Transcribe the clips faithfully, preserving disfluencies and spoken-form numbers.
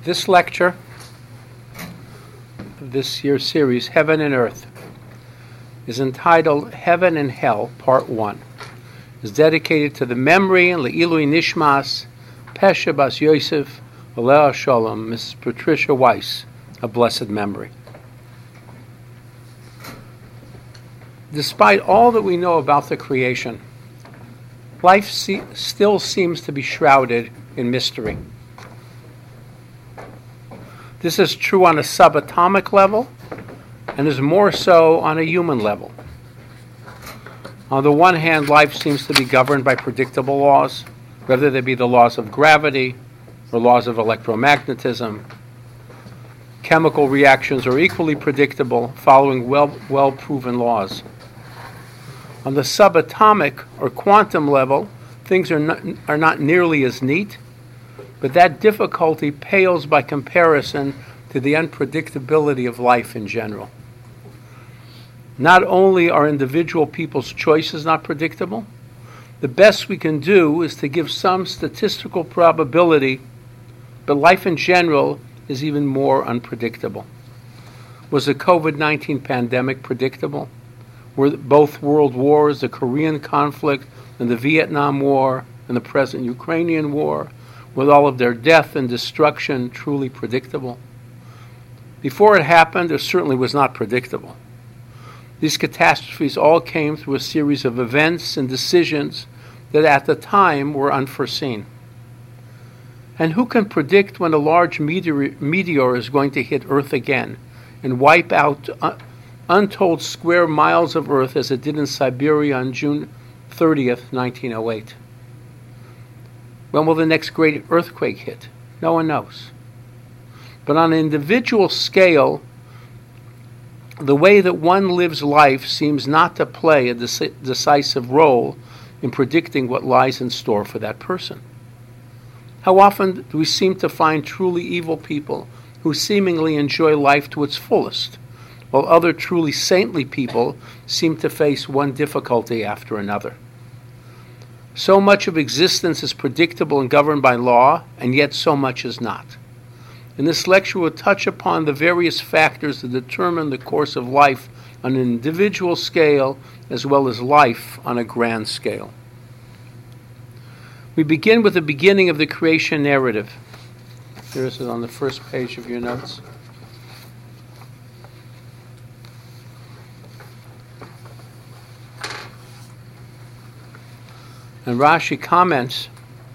This lecture, this year's series, Heaven and Earth, is entitled Heaven and Hell, Part one. It's dedicated to the memory and Le'ilui Nishmas, Pesha Bas Yosef, Alea Shalom, Missus Patricia Weiss, a blessed memory. Despite all that we know about the creation, life se- still seems to be shrouded in mystery. This is true on a subatomic level and is more so on a human level. On the one hand, life seems to be governed by predictable laws, whether they be the laws of gravity or laws of electromagnetism. Chemical reactions are equally predictable, following well, well-proven laws. On the subatomic or quantum level, things are not, are not nearly as neat, but that difficulty pales by comparison to the unpredictability of life in general. Not only are individual people's choices not predictable, the best we can do is to give some statistical probability, but life in general is even more unpredictable. Was the covid nineteen pandemic predictable? Were both world wars, the Korean conflict and the Vietnam War and the present Ukrainian war, with all of their death and destruction, truly predictable? Before it happened, it certainly was not predictable. These catastrophes all came through a series of events and decisions that at the time were unforeseen. And who can predict when a large meteor, meteor is going to hit Earth again and wipe out uh, untold square miles of Earth as it did in Siberia on June thirtieth, nineteen oh eight? When will the next great earthquake hit? No one knows. But on an individual scale, the way that one lives life seems not to play a dec- decisive role in predicting what lies in store for that person. How often do we seem to find truly evil people who seemingly enjoy life to its fullest, while other truly saintly people seem to face one difficulty after another? So much of existence is predictable and governed by law, and yet so much is not. In this lecture, we'll touch upon the various factors that determine the course of life on an individual scale as well as life on a grand scale. We begin with the beginning of the creation narrative. Here it is on the first page of your notes. And Rashi comments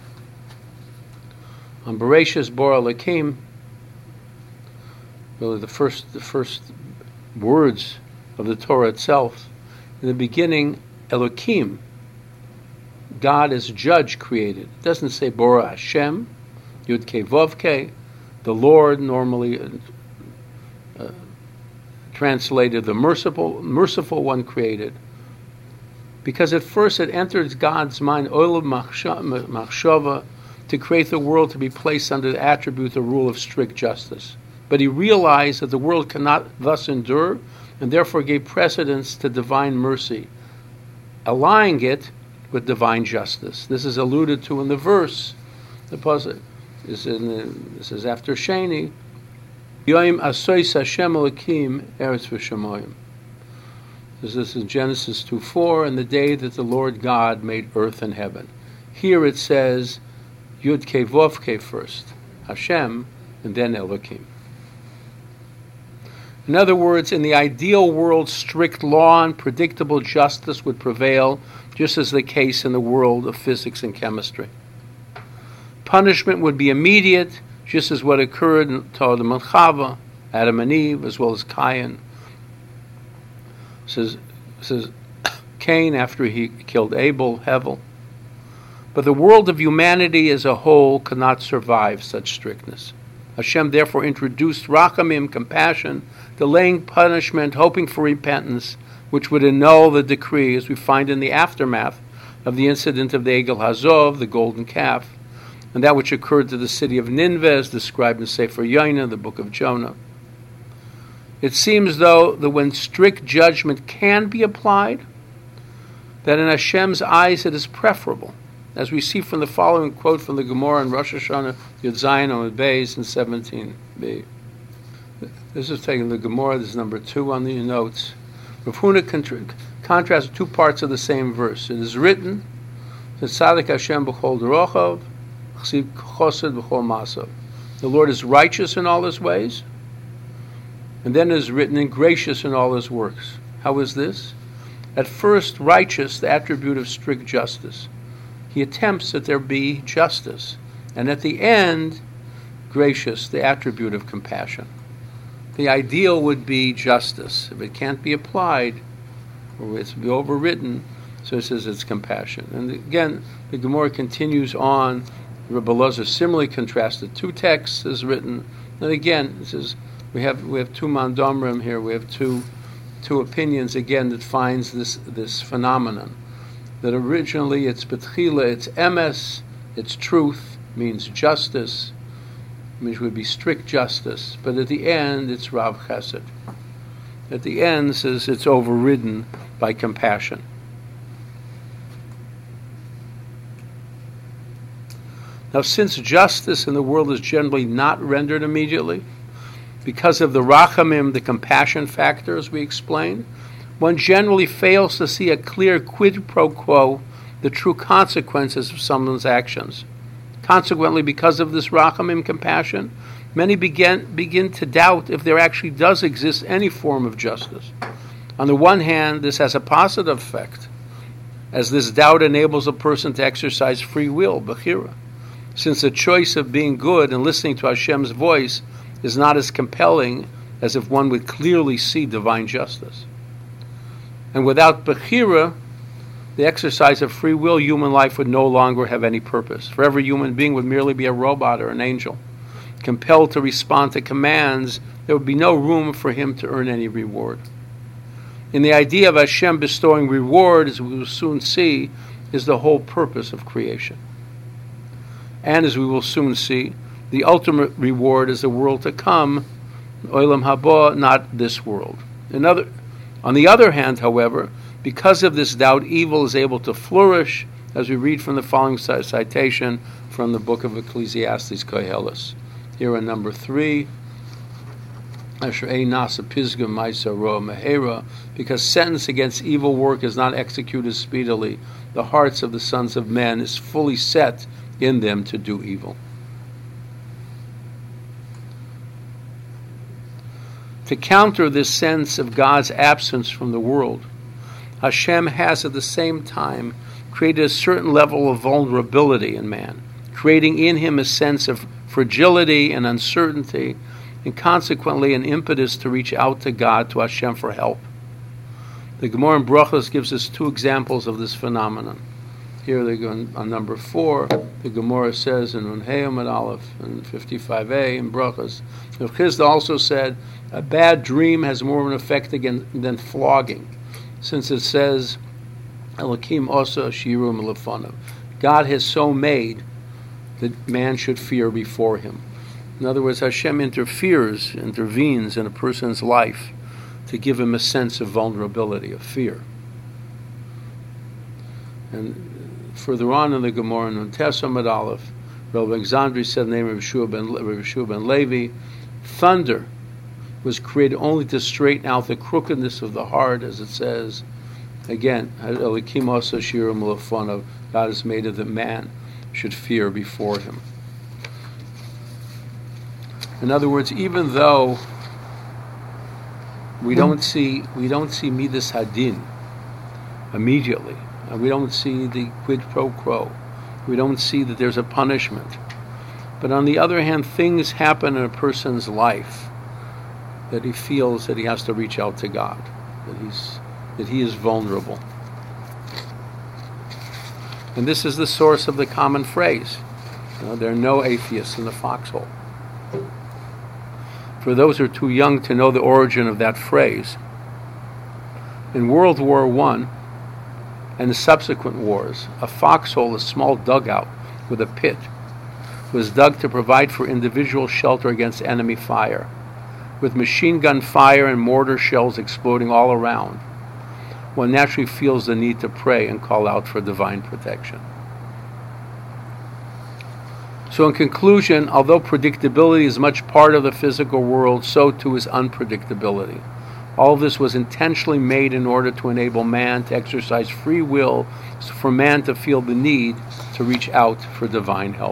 on Bereshis Bora Elokim, really the first, the first words of the Torah itself. In the beginning, Elokim, God as judge created. It doesn't say Bora Hashem, Yud Kei Vav Kei, the Lord, normally uh, uh, translated the merciful, merciful one created. Because at first it entered God's mind, Olam Machshava, to create the world to be placed under the attribute, the rule of strict justice. But he realized that the world cannot thus endure, and therefore gave precedence to divine mercy, allying it with divine justice. This is alluded to in the verse. The pasuk is in the, this is after Sheni. Yoim asois Hashem Elokim eretz v'shamayim. This is in Genesis two four, and the day that the Lord God made earth and heaven. Here it says Yud Kei Vav Kei first, Hashem, and then Elokim. In other words, in the ideal world, strict law and predictable justice would prevail, just as the case in the world of physics and chemistry. Punishment would be immediate, just as what occurred in Adam and Chava, Adam and Eve, as well as Cain. Says, says Cain after he killed Abel, Hevel. But the world of humanity as a whole cannot survive such strictness. Hashem therefore introduced Rachamim, compassion, delaying punishment, hoping for repentance, which would annul the decree, as we find in the aftermath of the incident of the Egel Hazov, the golden calf, and that which occurred to the city of Nineveh, as described in Sefer Yonah, the book of Jonah. It seems, though, that when strict judgment can be applied, that in Hashem's eyes it is preferable, as we see from the following quote from the Gemara in Rosh Hashanah, Yud Zayin Amud Beis in seventeen b. This is taking the Gemara, this is number two on the notes. Rav Huna contra- contrasts two parts of the same verse. It is written, Tzadik Hashem b'chol dorochav, chesiv chosed b'chol masav. The Lord is righteous in all his ways, and then it is written, and gracious in all his works. How is this? At first, righteous, the attribute of strict justice. He attempts that there be justice. And at the end, gracious, the attribute of compassion. The ideal would be justice. If it can't be applied, or it's be overwritten, so it says it's compassion. And again, the Gemara continues on. Rebbe Elazar similarly contrasted two texts as written. And again, it says we have we have two mandomrim here. We have two two opinions again that finds this this phenomenon. That originally it's betchila, it's emes, it's truth, means justice, means it would be strict justice. But at the end, it's rav chesed. At the end, says it's overridden by compassion. Now, since justice in the world is generally not rendered immediately, because of the rachamim, the compassion factor, as we explained, one generally fails to see a clear quid pro quo, the true consequences of someone's actions. Consequently, because of this rachamim, compassion, many begin, begin to doubt if there actually does exist any form of justice. On the one hand, this has a positive effect, as this doubt enables a person to exercise free will, bechira, since the choice of being good and listening to Hashem's voice is not as compelling as if one would clearly see divine justice. And without bechira, the exercise of free will, human life would no longer have any purpose. For every human being would merely be a robot or an angel. Compelled to respond to commands, there would be no room for him to earn any reward. In the idea of Hashem bestowing reward, as we will soon see, is the whole purpose of creation. And as we will soon see, the ultimate reward is the world to come, Olam Haba, not this world. Another, on the other hand, however, because of this doubt, evil is able to flourish, as we read from the following citation from the book of Ecclesiastes, Koheles. Here in number three, Asher ein nasa pisga ma'isa roa mehera, because sentence against evil work is not executed speedily, the hearts of the sons of men is fully set in them to do evil. To counter this sense of God's absence from the world, Hashem has at the same time created a certain level of vulnerability in man, creating in him a sense of fragility and uncertainty, and consequently an impetus to reach out to God, to Hashem, for help. The Gemara in Brachos gives us two examples of this phenomenon. Here they go on, on number four. The Gemara says in Unhei and Aleph in fifty-five a in Brachos, Rav Chizda also said, a bad dream has more of an effect again than flogging, since it says, Elokim osa shirum lefonav. God has so made that man should fear before him. In other words, Hashem interferes, intervenes in a person's life to give him a sense of vulnerability, of fear. And further on in the Gemara, in Tessamad Aleph, Rabbi Alexandri said in the name of Yeshua ben, Yeshua ben Levi, thunder was created only to straighten out the crookedness of the heart, as it says, again, Elokim osa shirum lefonav, God has made it that man should fear before him. In other words, even though we don't see we don't see midas hadin immediately, and we don't see the quid pro quo, we don't see that there's a punishment, but on the other hand, things happen in a person's life that he feels that he has to reach out to God, that he's that he is vulnerable. And this is the source of the common phrase, you know, there are no atheists in the foxhole. For those who are too young to know the origin of that phrase, in World War One and the subsequent wars, a foxhole, a small dugout with a pit, was dug to provide for individual shelter against enemy fire, with machine gun fire and mortar shells exploding all around. One naturally feels the need to pray and call out for divine protection. So in conclusion, although predictability is much part of the physical world, so too is unpredictability. All of this was intentionally made in order to enable man to exercise free will, for man to feel the need to reach out for divine help.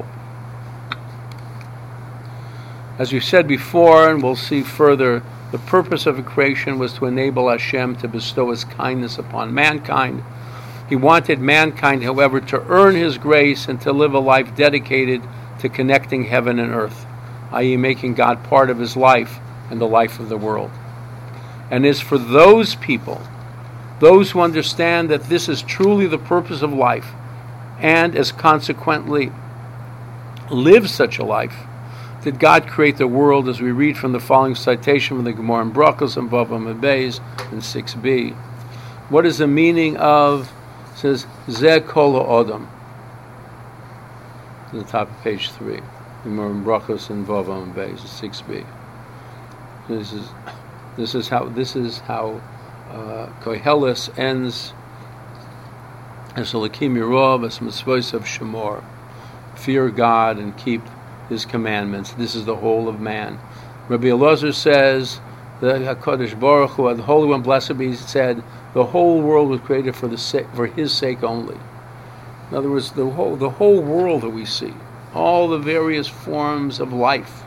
As we said before, and we'll see further, the purpose of creation was to enable Hashem to bestow His kindness upon mankind. He wanted mankind, however, to earn His grace and to live a life dedicated to connecting heaven and earth, that is making God part of his life and the life of the world. And it's for those people, those who understand that this is truly the purpose of life, and as consequently live such a life, did God create the world, as we read from the following citation from the Gemara in Brachos and Vavam and Beis in six b. What is the meaning of, it says, Zeh kol ha'odam, to the top of page three. Gemara in Brachos and Vavam and Beis, six b. This is this is how this is how uh, Koheles ends as Elokim Yerov as Mitzvos of Shemor. Fear God and keep His commandments. This is the whole of man. Rabbi Elazar says, the HaKadosh Baruch Hu, the Holy One, blessed be, said, the whole world was created for the sake, for His sake only. In other words, the whole the whole world that we see, all the various forms of life,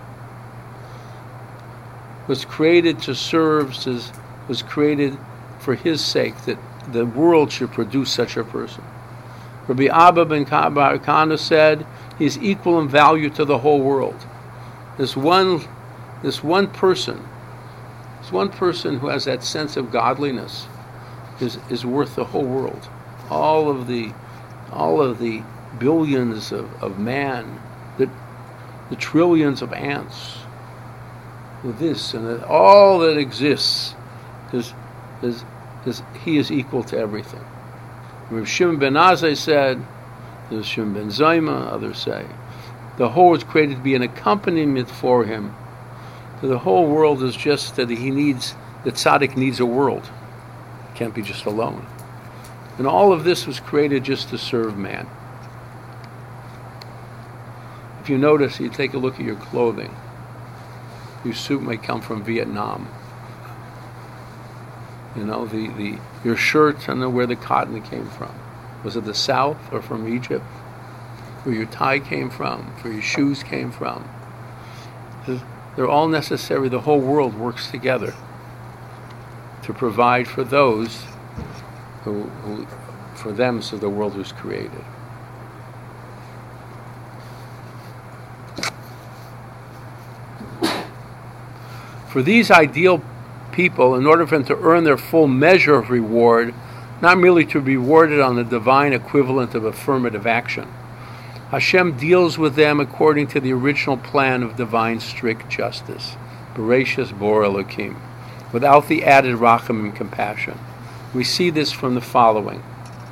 was created to serve, was created for His sake, that the world should produce such a person. Rabbi Abba ben Kana said, he is equal in value to the whole world. This one, this one person, this one person who has that sense of godliness, is is worth the whole world. All of the, all of the billions of, of man, the the trillions of ants, with this and that, all that exists, is is is he is equal to everything. Rav Shimon ben Azai said, Rav Shimon ben Zayma, others say, the whole was created to be an accompaniment for him. So the whole world is just that he needs, that tzaddik needs a world. It can't be just alone. And all of this was created just to serve man. If you notice, you take a look at your clothing. Your suit may come from Vietnam. You know, the, the your shirt, I don't know where the cotton came from. Was it the South or from Egypt? Where your tie came from, where your shoes came from. They're all necessary. The whole world works together to provide for those who, who for them, so the world was created. For these ideal people, in order for them to earn their full measure of reward, not merely to be rewarded on the divine equivalent of affirmative action, Hashem deals with them according to the original plan of divine strict justice, Bereshis Bor Elokim, without the added racham and compassion. We see this from the following.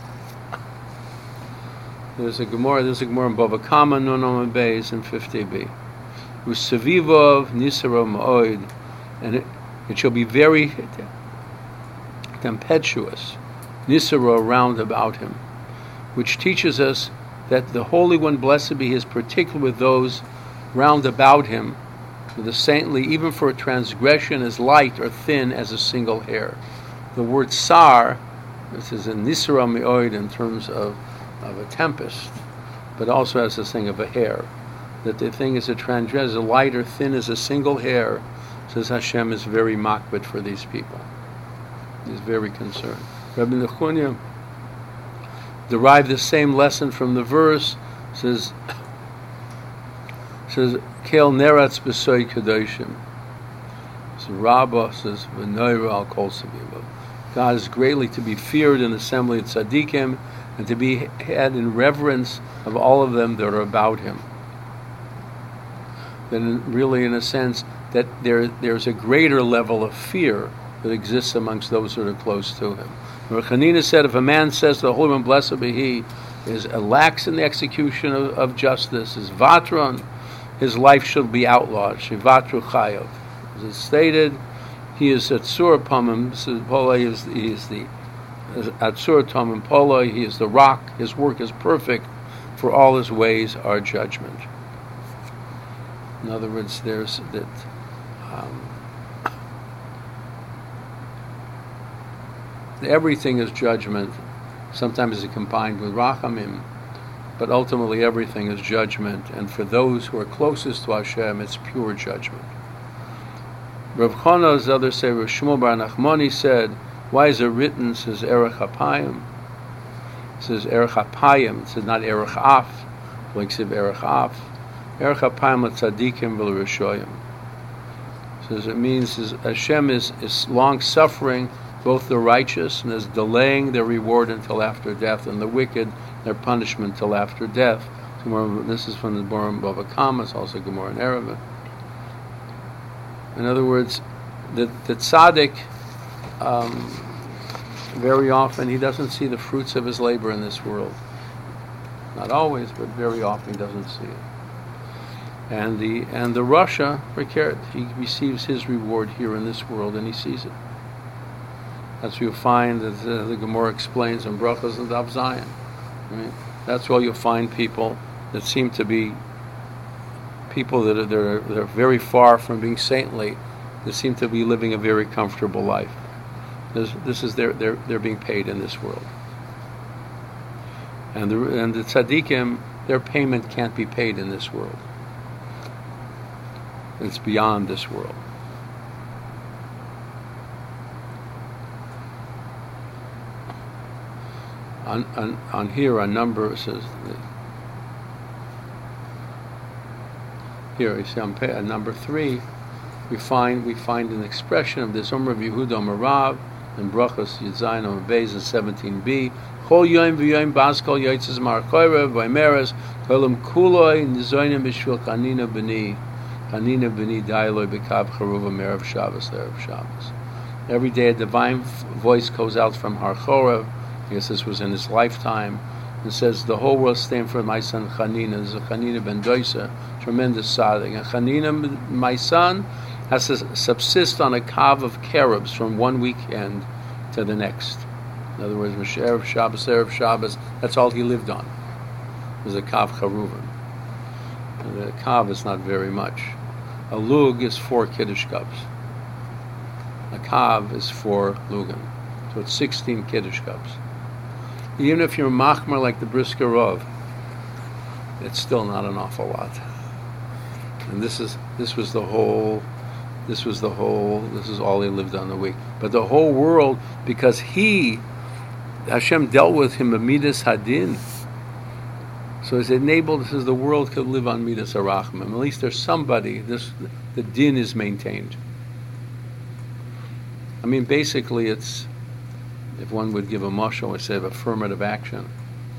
There's a Gemara, there's a Gemara in Bava Kama, Nonom Beis, in fifty b. Usavivov Nisaro Ma'od, and it, it shall be very tempestuous, Nisaro round about him, which teaches us that the Holy One, blessed be His, particular with those round about Him, with the saintly, even for a transgression as light or thin as a single hair. The word sar, this is in Nisra Me'oid in terms of, of a tempest, but also as this thing of a hair. That the thing is a transgression, as light or thin as a single hair, says Hashem is very makbid for these people. He's very concerned. Rabbi Nechunya derived the same lesson from the verse. Says, says Kel neratz b'soy kadoshim. So Rabbah says v'noira al kol saviva. God is greatly to be feared in the assembly of tzaddikim, and to be had in reverence of all of them that are about Him. Then, really, in a sense, that there there's a greater level of fear that exists amongst those that are close to Him. Chanina said, if a man says the Holy One, blessed be He, is lax in the execution of, of justice, is vatron, his life shall be outlawed. Shivatru chayav. As it's stated, he is atzur pamim. He is he is the atzur tamim poloi. He is the rock. His work is perfect. For all his ways are judgment. In other words, there's that um, everything is judgment. Sometimes it's combined with rachamim, but ultimately everything is judgment. And for those who are closest to Hashem, it's pure judgment. Rav Chona's others say, Rav Shmuel Bar Nachmani said, why is it written, says Erech Hapayim? It says Erech Hapayim, it says not Erech Af, like said Erech Af. Erech Hapayim Tzadikim V'L Rishoyim. Says it means is Hashem is, is long suffering both the righteous and is delaying their reward until after death, and the wicked their punishment until after death. This is from the Boram Bava Kama, it's also Gemara in Erevin. In other words, the, the tzaddik, um, very often he doesn't see the fruits of his labor in this world. Not always, but very often he doesn't see it. And the and the Rasha, he receives his reward here in this world, and he sees it. That's what you'll find that the, the Gemara explains in Brachos and Daf Zayin. Right? That's where you'll find people that seem to be people that are, that are, that are very far from being saintly, that seem to be living a very comfortable life. This, this is their, they're, they're being paid in this world. And the, and the tzaddikim, their payment can't be paid in this world. It's beyond this world. On, on, on here, a number says, here you see on, pa- on number three, we find we find an expression of this Omer Yehuda Marav in Brachos Yitzayin on Beis in seventeen b. Chol Yom v'Yom Baskol Yitzes Markoyrev Vaymeres Kolam Kuloi Nizoynim B'Shvil Kanina B'Ni Kanina B'Ni Dailoi B'Kav Charuva Merev Shabbos Erev Shabbos. Every day a divine voice goes out from Har Chorev. I guess this was in his lifetime. It says the whole world stand for my son Chanina. This is a Chanina ben Doisa, tremendous tzaddik. And Chanina, my son, has to subsist on a kav of carobs from one weekend to the next. In other words, Erev Shabbos, Erev Shabbos, that's all he lived on. It was a kav charuvim. The kav is not very much. A lug is four kiddush cups. A kav is four lugan. So it's sixteen kiddush cups. Even if you're machmer like the Brisker Rov, it's still not an awful lot. And this is this was the whole, this was the whole, this is all he lived on the week. But the whole world, because he, Hashem dealt with him a midas hadin, so it's enabled, says the world could live on midas arachmim. At least there's somebody, this the din is maintained. I mean, basically it's, if one would give a mashal, we say of affirmative action.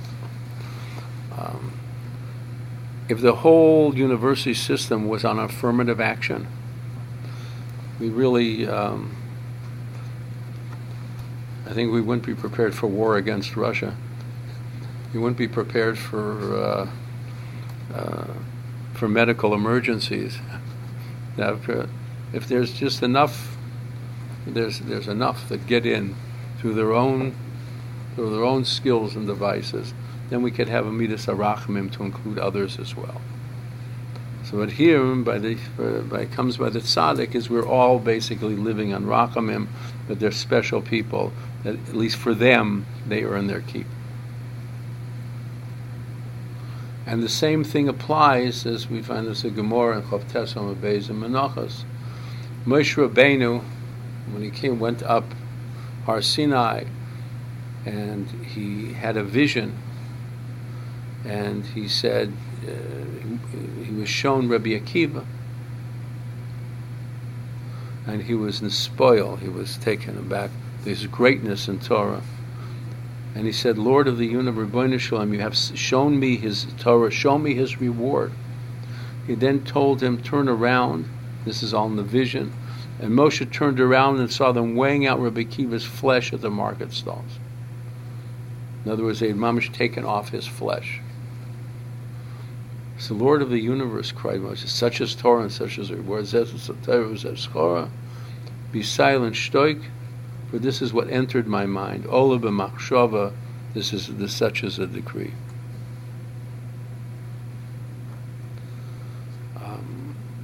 Um, if the whole university system was on affirmative action, we really, um, I think we wouldn't be prepared for war against Russia. We wouldn't be prepared for uh, uh, for medical emergencies. Now, if, if there's just enough, there's there's enough that get in through their own through their own skills and devices, then we could have a midas arachmim to include others as well. So at here, by the uh, by comes by the tzaddik, is we're all basically living on rachamim, but they're special people that at least for them they earn their keep. And the same thing applies as we find this in Gemara and Chavtes on Beis and Menachos. Moshe Rabbeinu, when he came, went up Har Sinai, and he had a vision, and he said uh, he, he was shown Rabbi Akiva, and he was nespoil, he was taken aback. There's greatness in Torah, and he said, Lord of the universe, Rebbeinu Shalom, you have shown me his Torah, show me his reward. He then told him, turn around. This is all in the vision. And Moshe turned around and saw them weighing out Rabbi Akiva's flesh at the market stalls. In other words, they had mamish taken off his flesh. So, Lord of the universe, cried Moshe, such as Torah and such as reward. Be silent, shtoik, for this is what entered my mind. Ola b'machshava, this is this, such as a decree. Um,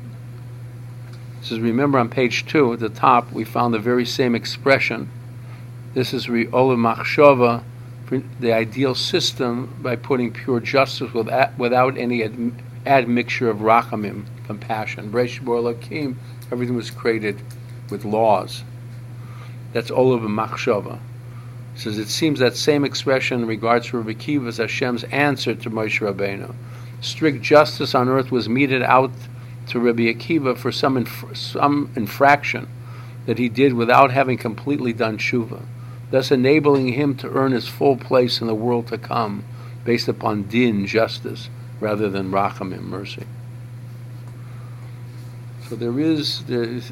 It says, remember on page two at the top, we found the very same expression. This is Olam Machshava, the ideal system by putting pure justice without, without any ad, admixture of rachamim, compassion. Breish Bo Elokim, everything was created with laws. That's Olam Machshava. It says, it seems that same expression in regards to Rabbi Akiva as Hashem's answer to Moshe Rabbeinu. Strict justice on earth was meted out to Rabbi Akiva for some inf- some infraction that he did without having completely done tshuva, thus enabling him to earn his full place in the world to come, based upon din, justice, rather than rachamim, mercy. So there is, there is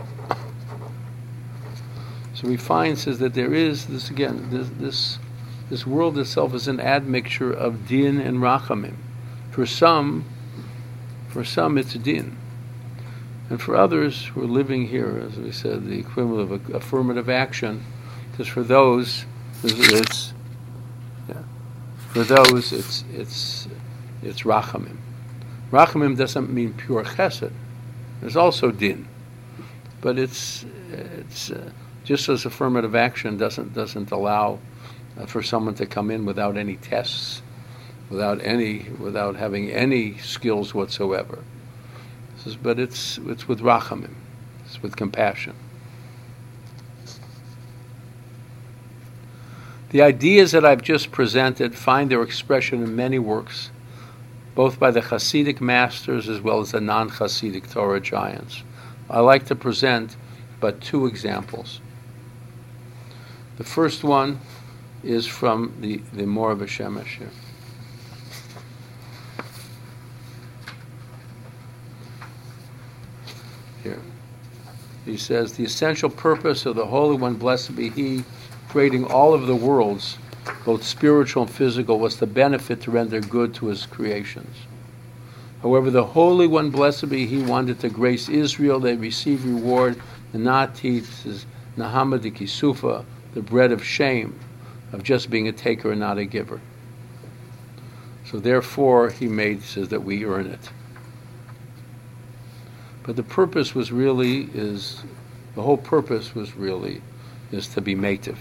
so we find, says that there is this again, this this, this world itself is an admixture of din and rachamim. For some, for some it's din. And for others who are living here, as we said, the equivalent of affirmative action, because for those, it's, yeah, for those it's it's it's rachamim. Rachamim doesn't mean pure chesed. There's also din, but it's it's uh, just as affirmative action doesn't doesn't allow uh, for someone to come in without any tests, without any without having any skills whatsoever. Says, but it's it's with rachamim, it's with compassion. The ideas that I've just presented find their expression in many works, both by the Hasidic masters as well as the non-Hasidic Torah giants. I like to present but two examples. The first one is from the, the Mor B'Shemesh here. Here. He says, the essential purpose of the Holy One, blessed be He, creating all of the worlds, both spiritual and physical, was to benefit, to render good to His creations. However, the Holy One, blessed be He, wanted to grace Israel. They receive reward and not teach his Nahama de Kisufa, the bread of shame, of just being a taker and not a giver. So therefore, He made, says that we earn it. But the purpose was really, is, the whole purpose was really, is to be meitiv.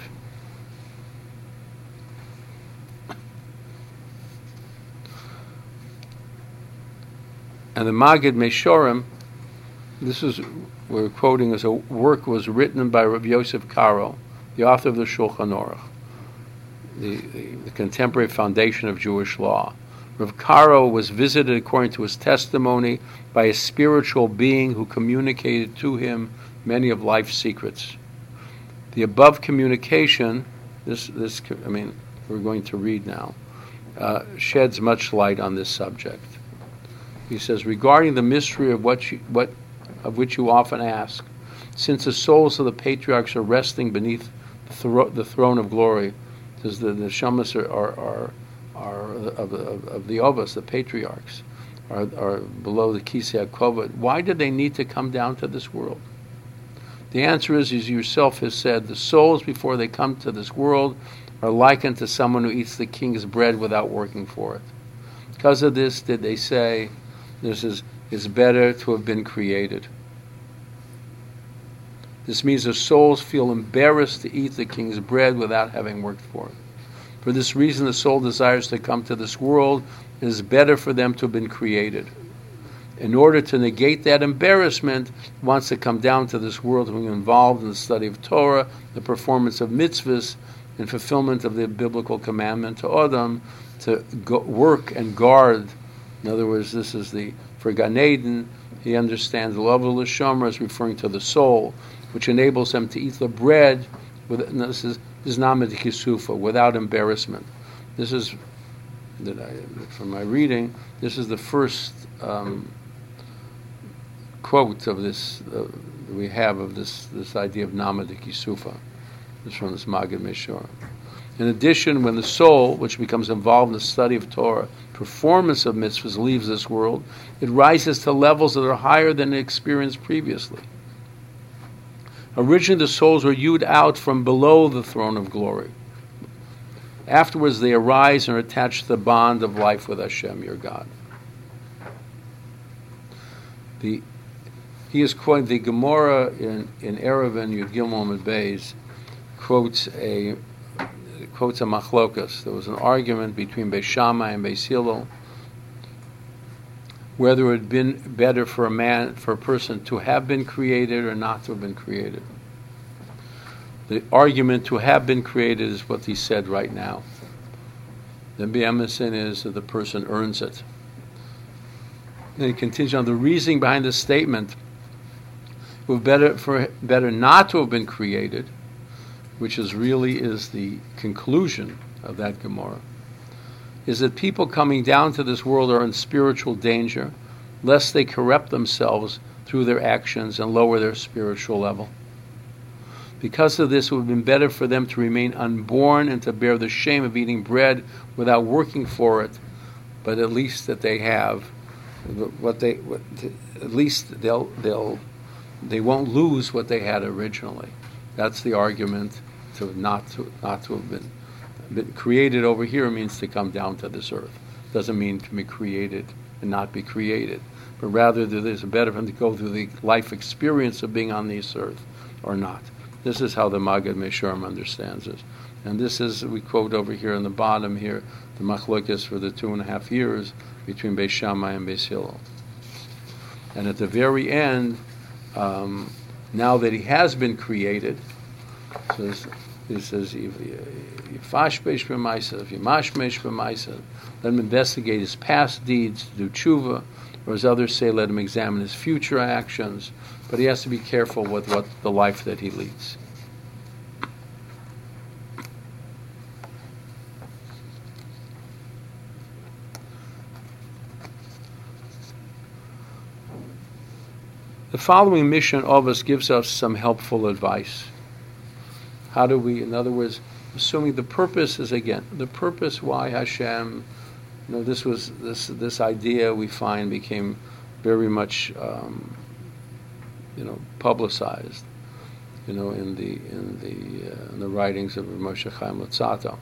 And the Magid Meshorim, this is, we're quoting as a work was written by Rav Yosef Karo, the author of the Shulchan Aruch, the, the, the contemporary foundation of Jewish law. Rav Karo was visited, according to his testimony, by a spiritual being who communicated to him many of life's secrets. The above communication, this, this, I mean, we're going to read now, uh, sheds much light on this subject. He says, regarding the mystery of what you, what of which you often ask, since the souls of the patriarchs are resting beneath the, thro- the throne of glory, says the, the shamas are are, are, are of, of, of the Ovas, the patriarchs, are, are below the Kisei HaKovod. Why did they need to come down to this world? The answer is, as you yourself has said, the souls before they come to this world are likened to someone who eats the king's bread without working for it. Because of this, did they say, this is, it's better to have been created. This means the souls feel embarrassed to eat the king's bread without having worked for it. For this reason, the soul desires to come to this world. It is better for them to have been created. In order to negate that embarrassment, it wants to come down to this world and be involved in the study of Torah, the performance of mitzvahs, and fulfillment of the biblical commandment to Adam, to go, work and guard. In other words, this is the, for Gan Eden, he understands the love of L'Shomer as referring to the soul, which enables them to eat the bread, with, and this is Namad Kisufa, without embarrassment. This is, that I, from my reading, this is the first um, quote of this, uh, we have of this, this idea of Namad Kisufa. This is from this Magid Meshorim. In addition, when the soul, which becomes involved in the study of Torah, performance of mitzvahs, leaves this world, it rises to levels that are higher than it experienced previously. Originally, the souls were hewed out from below the throne of glory. Afterwards, they arise and are attached to the bond of life with Hashem, your God. The He is quoting the Gemara in in Eruvin Yud Gimel Amud Beis quotes a quotes a machlokas. There was an argument between Beis Shammai and Beis Hillel whether it had been better for a man, for a person to have been created or not to have been created. The argument to have been created is what he said right now. The B'emesin is that the person earns it. Then he continues on the reasoning behind this statement. It would better for better not to have been created, which is really is the conclusion of that Gemara, is that people coming down to this world are in spiritual danger, lest they corrupt themselves through their actions and lower their spiritual level. Because of this, it would have been better for them to remain unborn and to bear the shame of eating bread without working for it, but at least that they have what they, what, at least they'll they'll they won't lose what they had originally. That's the argument to not to not to have been. Been created over here means to come down to this earth. Doesn't mean to be created and not be created, but rather that it's better for them to go through the life experience of being on this earth or not. This is how the Maggid Meshulam understands it. And this is, we quote over here on the bottom here, the machlokes for the two and a half years between Beis Shammai and Beis Hillel. And at the very end, um, now that he has been created, says, he says, Yifashbesh b'maisa, Yimashmesh b'maisa, let him investigate his past deeds, to do tshuva, or as others say, let him examine his future actions, but he has to be careful with what the life that he leads. The following mission of us gives us some helpful advice. How do we, in other words, assuming the purpose is, again, the purpose why Hashem, you know, this was, this this idea we find became very much, um, you know, publicized, you know, in the in the uh, in the writings of Moshe Chaim Luzzatto.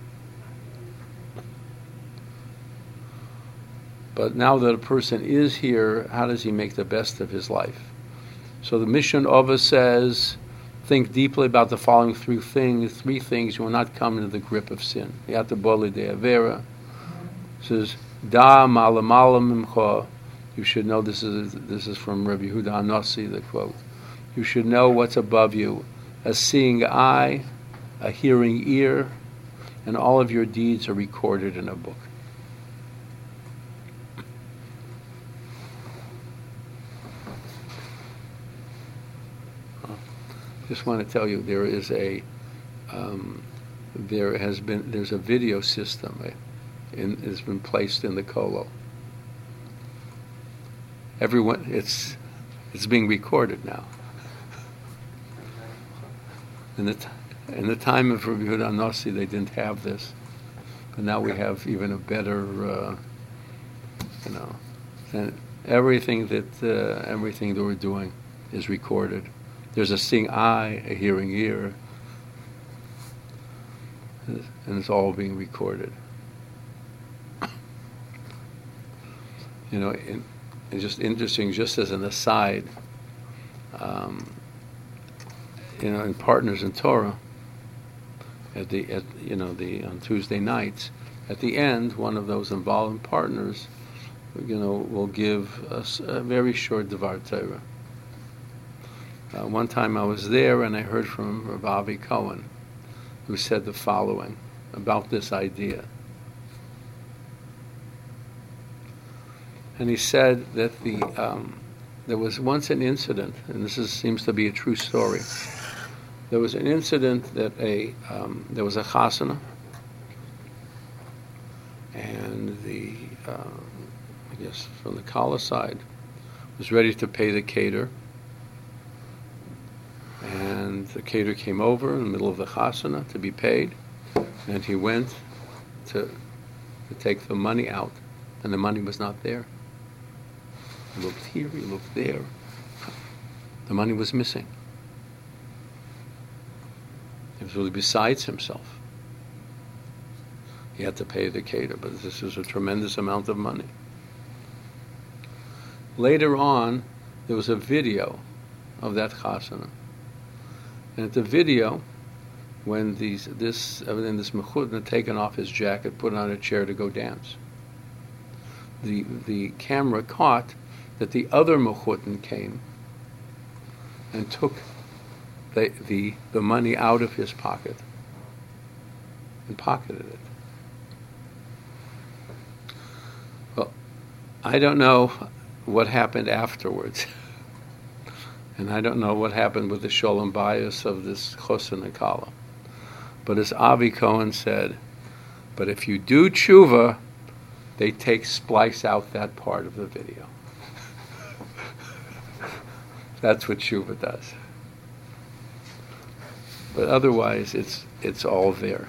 But now that a person is here, how does he make the best of his life? So the mission of us says, think deeply about the following three things. Three things you will not come into the grip of sin. Yataboli de Avera says, Da malamala mimcha. You should know, this is this is from Rabbi Yehuda Hanassi, the quote. You should know what's above you, a seeing eye, a hearing ear, and all of your deeds are recorded in a book. Just want to tell you, there is a, um, there has been, there's a video system, uh, in, has been placed in the Kolo. Everyone, it's, it's being recorded now. In the t- in the time of Rabbi Yehuda Hanassi, they didn't have this, but now we have even a better, uh, you know, and everything that uh, everything that we're doing is recorded. There's a seeing eye, a hearing ear, and it's all being recorded. You know, and it's just interesting, just as an aside, um, you know, in Partners in Torah, at the, at, you know, the, on Tuesday nights, at the end, one of those involved in partners, you know, will give us a very short Devar Torah. Uh, one time I was there and I heard from Rav Avi Cohen, who said the following about this idea. And he said that the um, there was once an incident, and this is, seems to be a true story. There was an incident that a um, there was a chasana, and the uh, I guess from the Kala side was ready to pay the cater. And the caterer came over in the middle of the chasana to be paid, and he went to to take the money out, and the money was not there. He looked here, he looked there. The money was missing. He was really besides himself. He had to pay the caterer, but this was a tremendous amount of money. Later on, there was a video of that chasana. And at the video, when these this when this mechutton had taken off his jacket, put on a chair to go dance, the the camera caught that the other mechutton came and took the the the money out of his pocket and pocketed it. Well, I don't know what happened afterwards. And I don't know what happened with the sholem bayis of this chosin and kala. But as Avi Cohen said, but if you do tshuva, they take splice out that part of the video. That's what tshuva does. But otherwise, it's it's all there.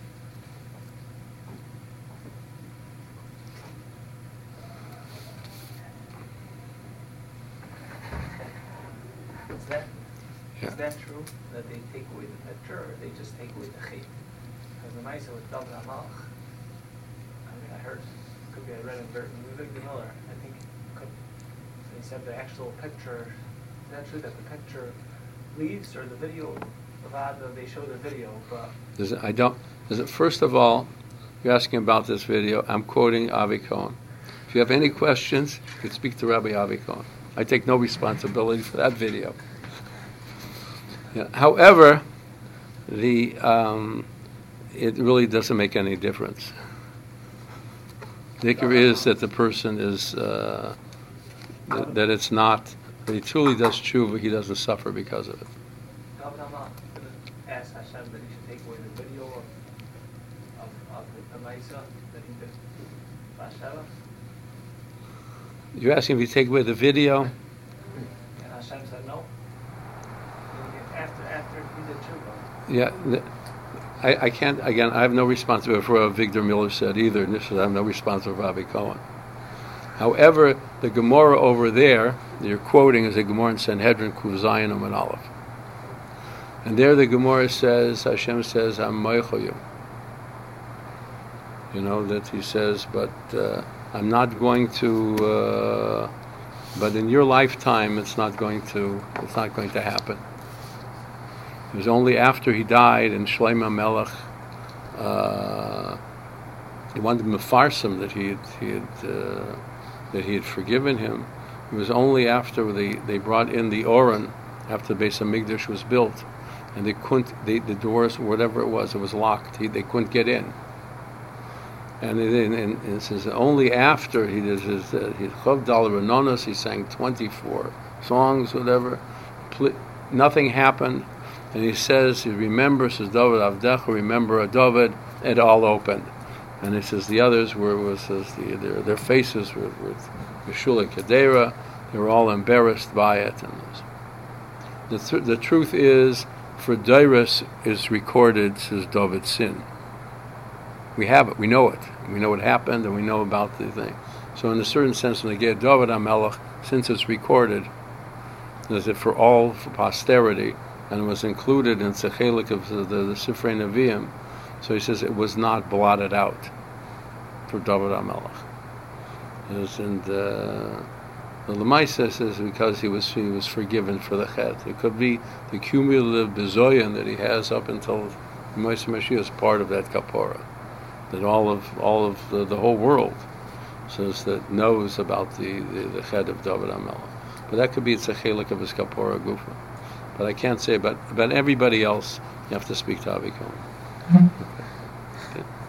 Is that, Yeah. is that true, that they take away the picture, or they just take away the chait? Because the Maisa with David HaMelech, I mean, I heard, could be I read in Burton Victor Miller, I think, could, they said the actual picture, is that true that the picture leaves, or the video, of Adna, they show the video, but... Does it, I don't, does it, first of all, you're asking about this video, I'm quoting Avi Cohen. If you have any questions, you can speak to Rabbi Avi Cohen. I take no responsibility for that video. Yeah. However, the um, it really doesn't make any difference. The ikar is that the person is uh, that, that it's not that he truly does tshuva, he doesn't suffer because of it. David HaMelech asked Hashem that he should take away the video of, of, of the, the Maisa that he did last Shabbat. You're asking if you take away the video? And Hashem said no. After after he did tshuva. Yeah, the, I, I can't, again, I have no responsibility for what Victor Miller said either. And this is, I have no responsibility for Avi Cohen. However, the Gemara over there, that you're quoting, is a Gemara in Sanhedrin, Kuv Zayin Amud Aleph. And there the Gemara says, Hashem says, I'm moichel you. You know, that he says, but uh, I'm not going to, uh, but in your lifetime it's not going to, it's not going to happen. It was only after he died and Shlomo Melech, uh, he wanted to mefarsim that he had, he had uh, that he had forgiven him. It was only after they, they brought in the Oren, after the Beis HaMikdash was built, and they couldn't, they, the doors, whatever it was, it was locked. He, they couldn't get in. And it, and, and it says only after he did his uh, he Chov Dal Renonos, he sang twenty-four songs, whatever. Pl- nothing happened. And he says, he remembers, says David Avdecha, remember a David, it all opened. And he says the others were, was, says the, their, their faces were with Meshula Kedera, they were all embarrassed by it. And the, th- the truth is, for Dairis is recorded, says David's sin. We have it, we know it. We know what happened, and we know about the thing. So in a certain sense, when they get David HaMelech, since it's recorded, is it for all, for posterity, and it was included in Tzechelik of the, the, the Sifrei Nevi'im, so he says it was not blotted out for David HaMelech. And uh, the Lemaisa says because he was he was forgiven for the chet. It could be the cumulative bezoyan that he has up until Moshe Mashiach is part of that kapora, that all of all of the, the whole world says that knows about the the, the chet of David HaMelech. But that could be it's a chelik of his kapora gufa. But I can't say about about everybody else. You have to speak to Avi Cohen. Okay. Okay.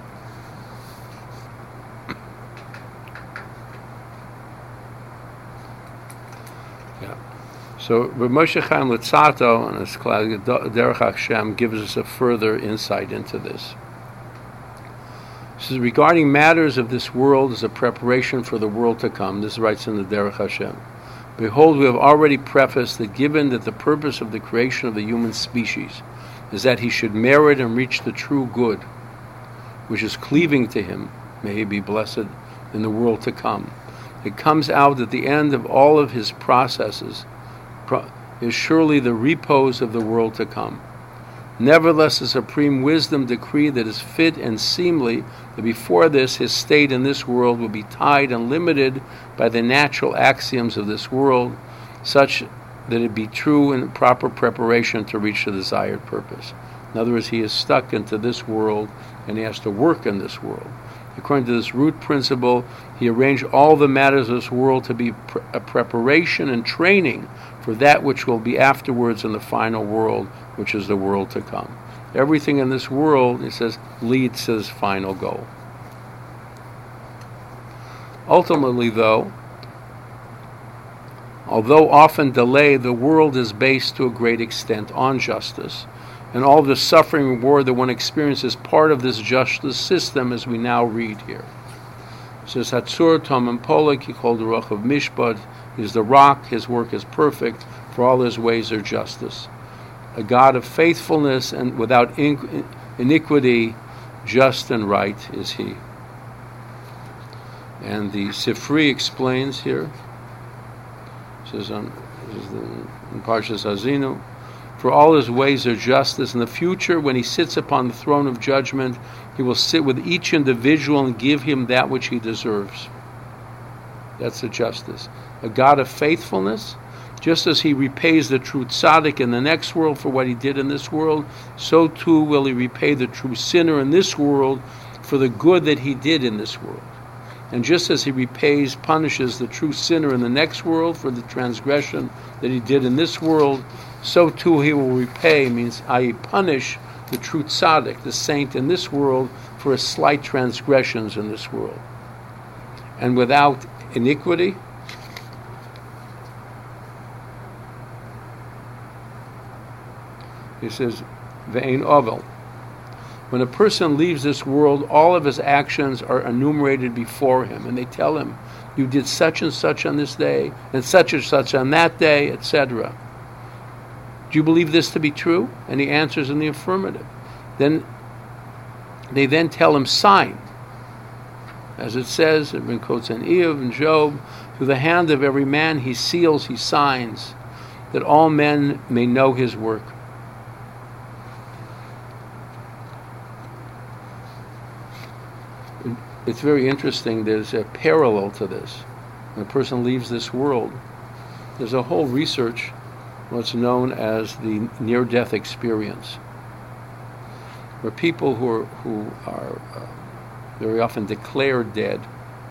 Yeah. So Rav Moshe Chaim Luzzatto and his class Derech Hashem gives us a further insight into this. This is regarding matters of this world as a preparation for the world to come. This writes in the Derech Hashem. Behold, we have already prefaced that given that the purpose of the creation of the human species is that he should merit and reach the true good, which is cleaving to him, may he be blessed, in the world to come. It comes out at the end of all of his processes pro- is surely the repose of the world to come. Nevertheless, the supreme wisdom decreed that is fit and seemly that before this his state in this world will be tied and limited by the natural axioms of this world, such that it be true and proper preparation to reach the desired purpose. In other words, he is stuck into this world and he has to work in this world. According to this root principle, he arranged all the matters of this world to be pre- a preparation and training for that which will be afterwards in the final world, which is the world to come. Everything in this world, he says, leads to this final goal. Ultimately, though, although often delayed, the world is based to a great extent on justice, and all the suffering and reward that one experiences is part of this justice system, as we now read here. It says, Hatzur Tom and Polak, he called the Ruach of Mishpat, is the rock, his work is perfect, for all his ways are justice. A God of faithfulness and without in- iniquity, just and right is he. And the Sifri explains here, it says on, this is the, in Parshas Azinu, for all his ways are justice. In the future, when he sits upon the throne of judgment, he will sit with each individual and give him that which he deserves. That's the justice. A God of faithfulness, just as he repays the true tzaddik in the next world for what he did in this world, so too will he repay the true sinner in this world for the good that he did in this world. And just as he repays, punishes the true sinner in the next world for the transgression that he did in this world, so too he will repay, means that is punish the true tzaddik, the saint in this world, for his slight transgressions in this world. And without iniquity, he says, Ve'ein ovel. When a person leaves this world, all of his actions are enumerated before him, and they tell him, you did such and such on this day, and such and such on that day, et cetera. Do you believe this to be true? And he answers in the affirmative. Then they then tell him, sign. As it says, it quotes in Eov and Job, through the hand of every man he seals, he signs, that all men may know his work. It's very interesting, there's a parallel to this. When a person leaves this world, there's a whole research, what's known as the near-death experience, where people who are, who are uh, very often declared dead,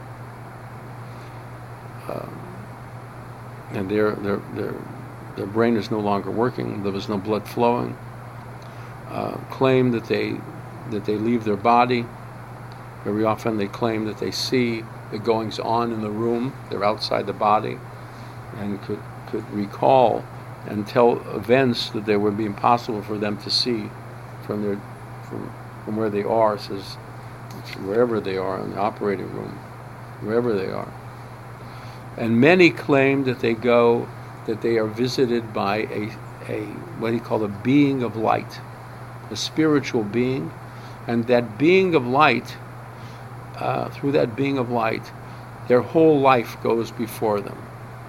um, and their, their, their, their brain is no longer working, there was no blood flowing, uh, claim that they, that they leave their body. Very often they claim that they see the goings on in the room, they're outside the body, and could, could recall and tell events that they would be impossible for them to see from their from, from where they are, says wherever they are in the operating room, wherever they are. And many claim that they go, that they are visited by a, a what he called a being of light, a spiritual being, and that being of light, uh, through that being of light, their whole life goes before them.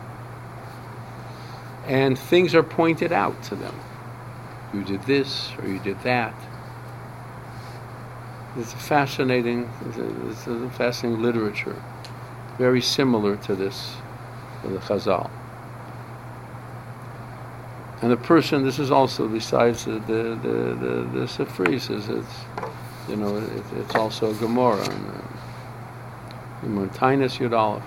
And things are pointed out to them. You did this, or you did that. It's a fascinating, it's a fascinating literature, very similar to this, to the Chazal. And the person, this is also, besides the the the the, the Sifri says it's, you know, it, it's also a Gemara, and Montinus Yud Aleph.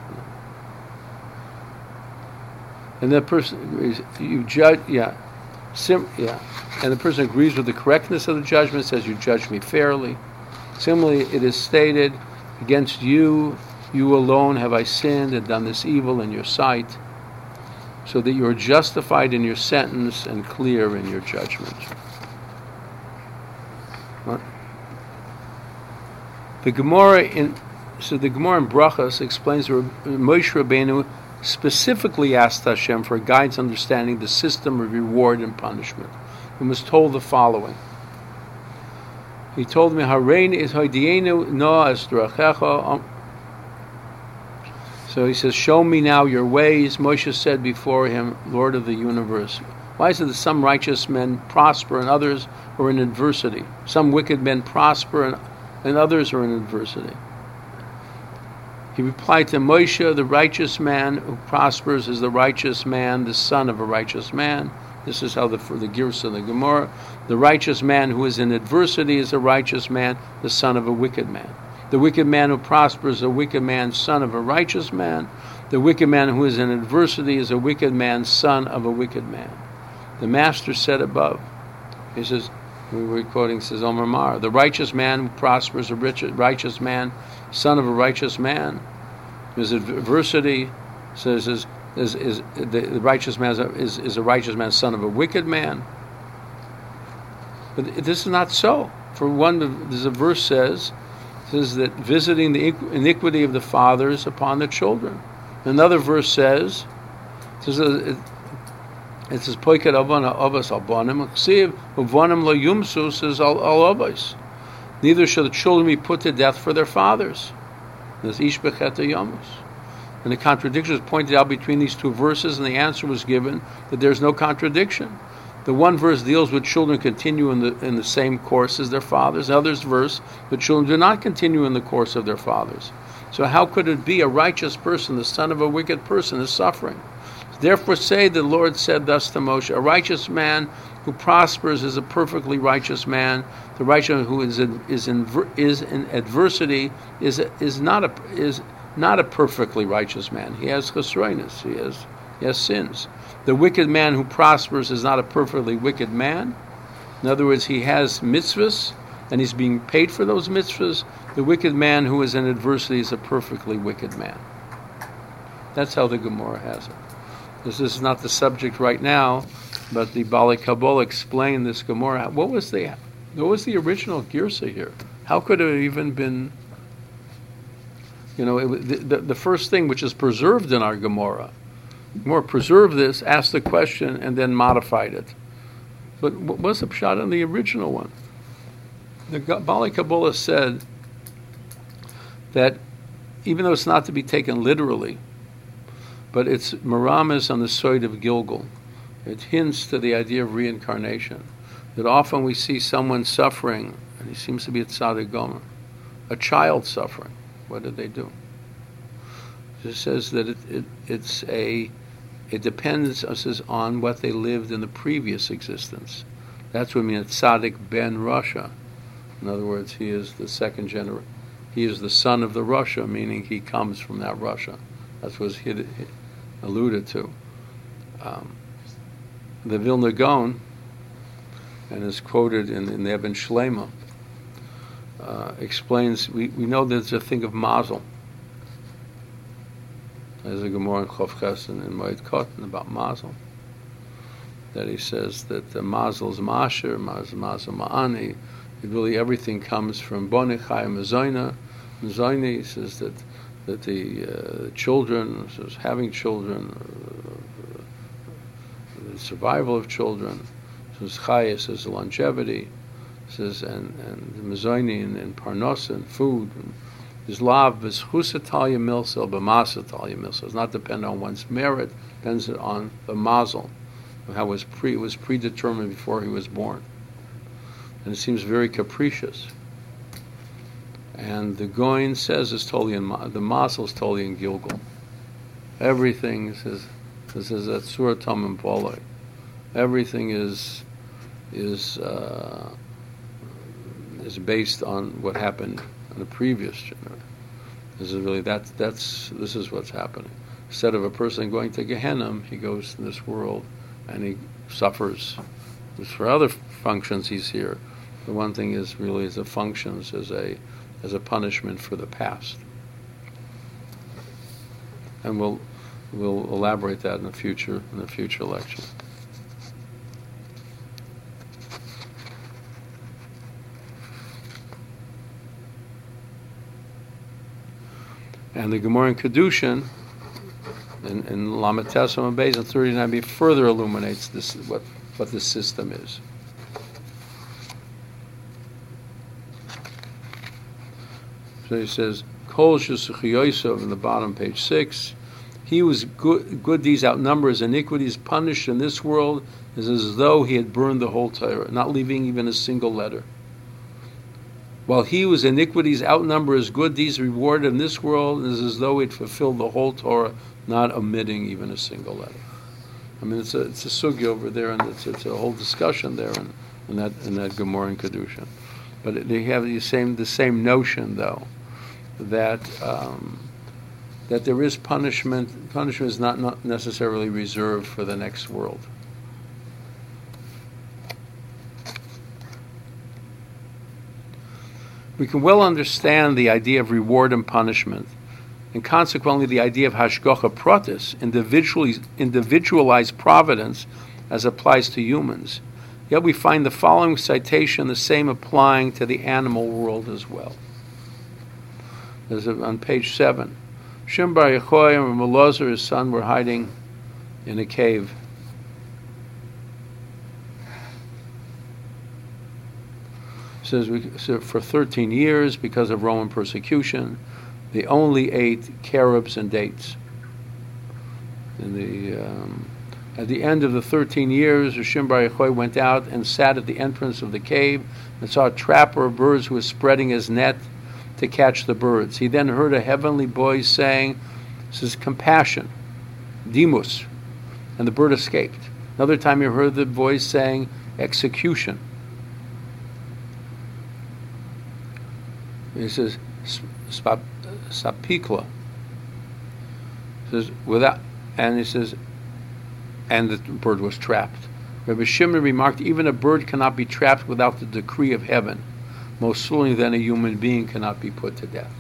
And the person, you judge, yeah, sim, yeah, and the person agrees with the correctness of the judgment, says you judged me fairly. Similarly, it is stated, against you, you alone have I sinned and done this evil in your sight, so that you are justified in your sentence and clear in your judgment. Right? The Gemara in so the Gemara in Brachos explains that Moshe Rabbeinu specifically asked Hashem for guidance understanding the system of reward and punishment. He was told the following. He told me, "Harein is hoidienu no as drachecha." So he says, "Show me now your ways." Moshe said before him, "Lord of the universe, why is it that some righteous men prosper and others are in adversity? Some wicked men prosper and, and others are in adversity?" He replied to Moshe, the righteous man who prospers is the righteous man, the son of a righteous man. This is how the for the Girsa of the Gemara. The righteous man who is in adversity is a righteous man, the son of a wicked man. The wicked man who prospers is a wicked man, son of a righteous man. The wicked man who is in adversity is a wicked man, son of a wicked man. The Master said above, he says, we were quoting, says Omer Mar, the righteous man who prospers, a rich, righteous man, son of a righteous man. His adversity says is is, is the, the righteous man is, is a righteous man, son of a wicked man. But this is not so. For one, there's a verse says says that visiting the iniquity of the fathers upon the children. Another verse says, says it, it says poiket avon ha'avos albanim ksiv uvonim lo yumsu says al avos. Neither shall the children be put to death for their fathers. There's ish bechet yamus. And the contradiction is pointed out between these two verses, and the answer was given that there's no contradiction. The one verse deals with children continue in the in the same course as their fathers. The other's verse, the children do not continue in the course of their fathers. So how could it be a righteous person, the son of a wicked person, is suffering? Therefore say the Lord said thus to Moshe, a righteous man who prospers is a perfectly righteous man. The righteous who is in, is in is in adversity is is not a is not a perfectly righteous man. He has chesroinus. He has he has sins. The wicked man who prospers is not a perfectly wicked man. In other words, he has mitzvahs and he's being paid for those mitzvahs. The wicked man who is in adversity is a perfectly wicked man. That's how the Gemara has it. This is not the subject right now, but the Bali Kabbalah explained this Gemara. What was the what was the original Girsa here? How could it have even been? You know, it, the, the the first thing which is preserved in our Gemara. More preserved this, asked the question, and then modified it. But what was the pshat in the original one? The Bali Kabbalah said that even though it's not to be taken literally, but it's maramis on the side of Gilgal. It hints to the idea of reincarnation. That often we see someone suffering, and he seems to be a tzaddik gomer, a child suffering. What did they do? It says that it, it, it's a, it depends it says, on what they lived in the previous existence. That's what I mean, a tzaddik ben Russia. In other words, he is the second generation. He is the son of the Russia, meaning he comes from that Russia. That's what he alluded to. Um, the Vilna Gaon, and is quoted in, in the Eben Shlema, uh, explains, we, we know there's a thing of mazel. There's a Gemara in Chof Ches and in Moed Katan about mazel, that he says that the mazel is masher, mazel mazel ma'ani. Really everything comes from Bonei Chayim Zoyna. Zoyna, he says that that the uh, children, says having children, uh, the survival of children, says Chaya, says longevity, says and and the Mezoyni and, and Parnosa and food. And his lav is chusatalia milsel b'masatalia milsel. It's not dependent on one's merit, depends on the mazel, how it was pre it was predetermined before he was born. And it seems very capricious. And the Goin says it's totally in the mazel is totally in Gilgal. Everything says this is at Surah Tamim Poloi. Everything is is uh, is based on what happened in the previous generation. This is really that's that's this is what's happening. Instead of a person going to Gehenna, he goes in this world and he suffers. For other functions, he's here. The one thing is really as a functions as a as a punishment for the past, and we'll we'll elaborate that in the future in the future lecture. And the Gemara in Kedushin in, in Lamed Tesam and Beis and thirty-nine b further illuminates this what what this system is. So he says, Kol Shesach Yosef in the bottom, page six. He whose good, good deeds outnumber his iniquities, punished in this world, is as though he had burned the whole Torah, not leaving even a single letter. While he whose iniquities outnumber his good deeds rewarded in this world is as though he'd fulfilled the whole Torah, not omitting even a single letter. I mean, it's a it's a sugi over there, and it's it's a whole discussion there in, in that in that Gemara in Kedusha. But they have the same the same notion though, that um, that there is punishment. Punishment is not, not necessarily reserved for the next world. We can well understand the idea of reward and punishment, and consequently the idea of hashgacha pratis, individualized providence, as applies to humans. Yet we find the following citation the same applying to the animal world as well. There's a, on page seven. Shimon bar Yochai and Elazar, his son, were hiding in a cave. It says we, so for thirteen years, because of Roman persecution, they only ate carobs and dates. And the, um, at the end of the thirteen years, Shimon bar Yochai went out and sat at the entrance of the cave and saw a trapper of birds who was spreading his net to catch the birds. He then heard a heavenly voice saying, this is compassion, demus, and the bird escaped. Another time he heard the voice saying, execution. He says, sapikla. He says, without, and he says, and the bird was trapped. Rabbi Shimon remarked, even a bird cannot be trapped without the decree of heaven. Most certainly then a human being cannot be put to death.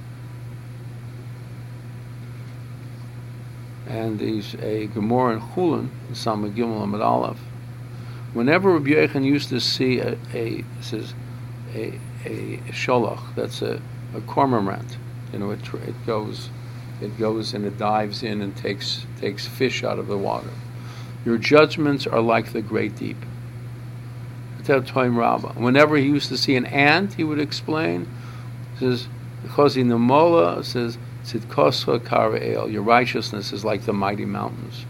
And there's a Gemara in Chulin, in Samad Gimel Amud Aleph. Whenever Rabbi Yochanan used to see a, a says a a sholach, that's a, a cormorant, you know, it it goes it goes and it dives in and takes takes fish out of the water. Your judgments are like the great deep. Whenever he used to see an ant, he would explain, says, Chosi Nemola says, Tzidkoscha Karael, your righteousness is like the mighty mountains.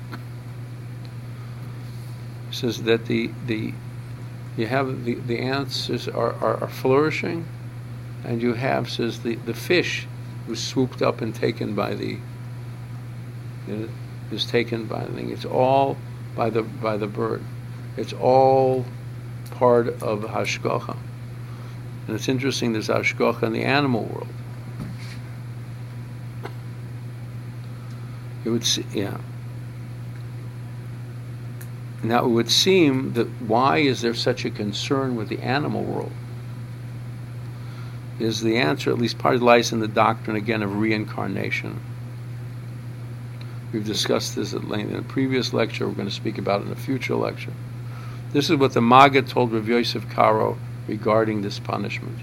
He says that the the you have the, the ants is, are, are, are flourishing, and you have, says, the, the fish was swooped up and taken by the you know, is taken by the thing. It's all by the by the bird. It's all part of hashgacha. And it's interesting, there's hashgacha in the animal world. It would see, yeah. Now it would seem that why is there such a concern with the animal world? Is the answer, at least part lies in the doctrine again of reincarnation. We've discussed this at length in a previous lecture. We're going to speak about it in a future lecture. This is what the Maggid told Rav Yosef Karo regarding this punishment.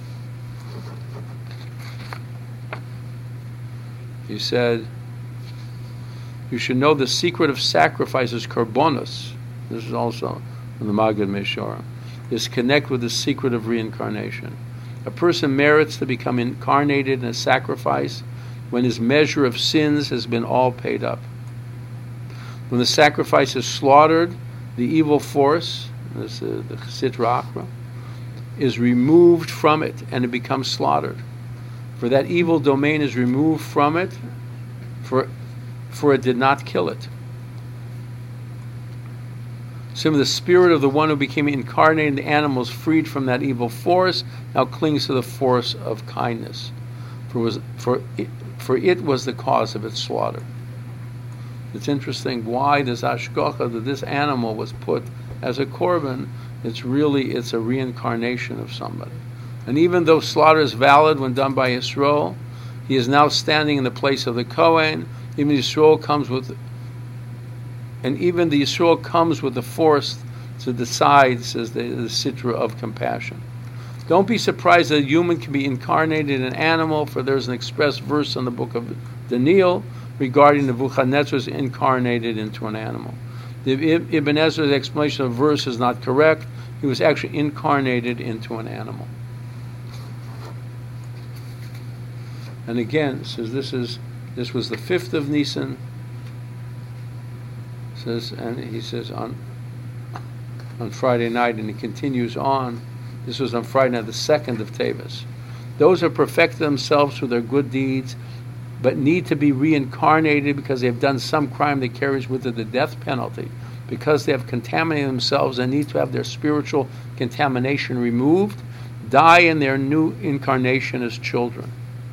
He said, you should know the secret of sacrifices, korbanos. This is also in the Maggid Meshora. Is connect with the secret of reincarnation. A person merits to become incarnated in a sacrifice when his measure of sins has been all paid up. When the sacrifice is slaughtered, the evil force, this, uh, the Sitra Achra, is removed from it and it becomes slaughtered. For that evil domain is removed from it, for, for it did not kill it. Similarly, the spirit of the one who became incarnated in the animals, freed from that evil force, now clings to the force of kindness. For, was, for, it, for it was the cause of its slaughter. It's interesting why this hashgacha, that this animal was put as a korban, it's really, it's a reincarnation of somebody. And even though slaughter is valid when done by Yisroel, he is now standing in the place of the Kohen. Even Yisroel comes with, and even the Yisroel comes with the force to decide, says the, the Sitra of compassion. Don't be surprised that a human can be incarnated in an animal, for there's an express verse in the book of Daniel regarding Nebuchadnezzar's incarnated into an animal. The Ibn Ezra's explanation of the verse is not correct. He was actually incarnated into an animal. And again, it says this is this was the fifth of Nisan. It says, and he says on on Friday night, and he continues on This was on Friday night, the second of Teves. Those who perfect themselves through their good deeds, but need to be reincarnated because they have done some crime that carries with it the death penalty, because they have contaminated themselves and need to have their spiritual contamination removed, die in their new incarnation as children.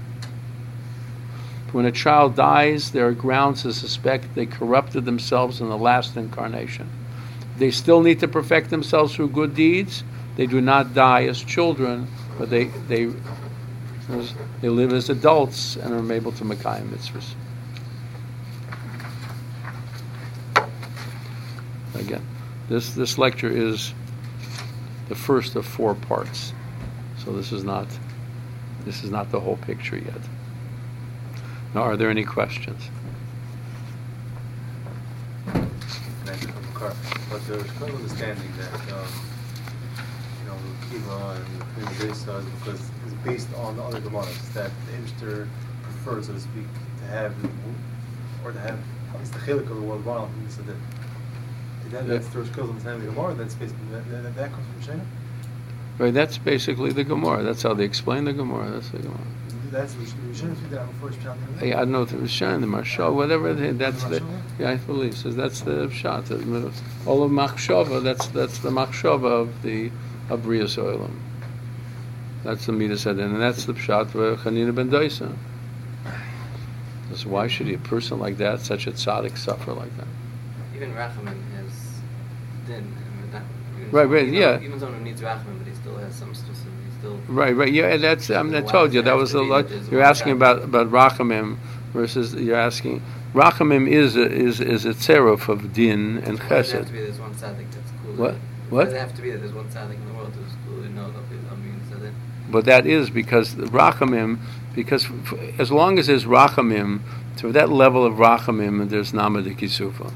When a child dies, there are grounds to suspect they corrupted themselves in the last incarnation. They still need to perfect themselves through good deeds. They do not die as children, but they they they live as adults and are able to Mekayim mitzvahs. Again, this this lecture is the first of four parts, so this is not this is not the whole picture yet. Now, are there any questions? But there's no understanding that um, you know Kiva and the Besa because it's based on the other Gemaras that the Imster prefers, so to speak, to have or to have at least the Chilik of the world one. So that that that's the first understanding of the Gemara. That's basically that, that, that comes from Shana. Right, that's basically the Gemara. That's how they explain the Gemara. That's the Gemara. That's what you should have that before Shana. Yeah, I don't know if it was Shana, the Marshal, whatever it is. That's the, yeah, I believe so. That's the Pshat. All of Machshava. That's that's the Machshava of the of Brias Olam. That's the Midas Hadin, and that's the Pshat of Chanina ben Doisa. So why should a person like that, such a tzaddik, suffer like that? Even Rachamim has din. I mean, that, even Right, right, even yeah. Though, even someone who needs Rachamim, but he still has some stuff. He still. Right, right, yeah. That's I mean, I told you that was a lot. You're asking about about Rachamim versus you're asking Rachamim is a, is is a tzeruf of din and Why does it have chesed. to be there's one tzaddik that's cool? What? Why What? does it have to be that there's one tzaddik in the world who's cool? You know, I mean, so that. But that is because the Rachamim, because f- as long as there's Rachamim, to that level of Rachamim, there's Nama de Kisufa.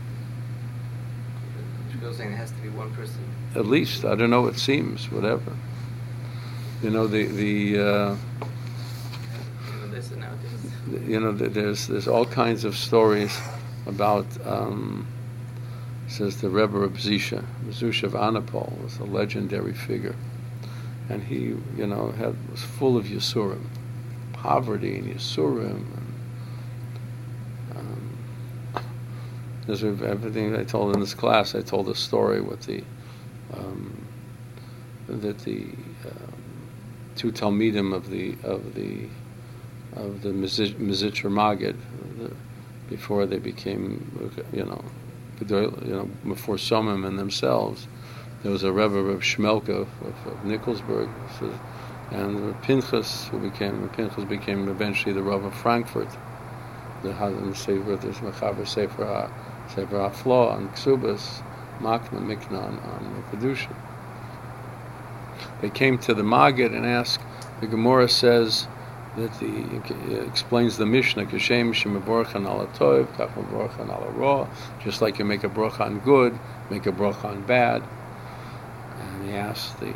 You're saying it has to be one person. At least, I don't know, it seems, whatever. You know, the, the uh, Even this and nowadays. you know, the, there's there's all kinds of stories about, um, says the Rebbe of Zisha, Zusha of Anapol was a legendary figure. And he, you know, had was full of Yisurim, poverty and Yisurim. And, um, there's everything I told in this class. I told a story with the um, that the um, two Talmidim of the of the of the Miz- Mizitcher Magid, the, before they became, you know, you know, before Somim and themselves. There was a Rebbe of Shmelka of, of Nikolsburg, so, and Pinchas, who became Pinchas became eventually the Rebbe of Frankfurt. The Hazan Sefer, there's Mechaber Sefer Ha, Sefer HaFlo on Ksubas, Makna Mikna on, on Kedusha. They came to the Maggid and asked. The Gemara says that the it explains the Mishnah, Kashem Shemaborchan ala Tov, Kach Maborchan ala Ra. Just like you make a bracha on good, make a bracha on bad. And he asked the, the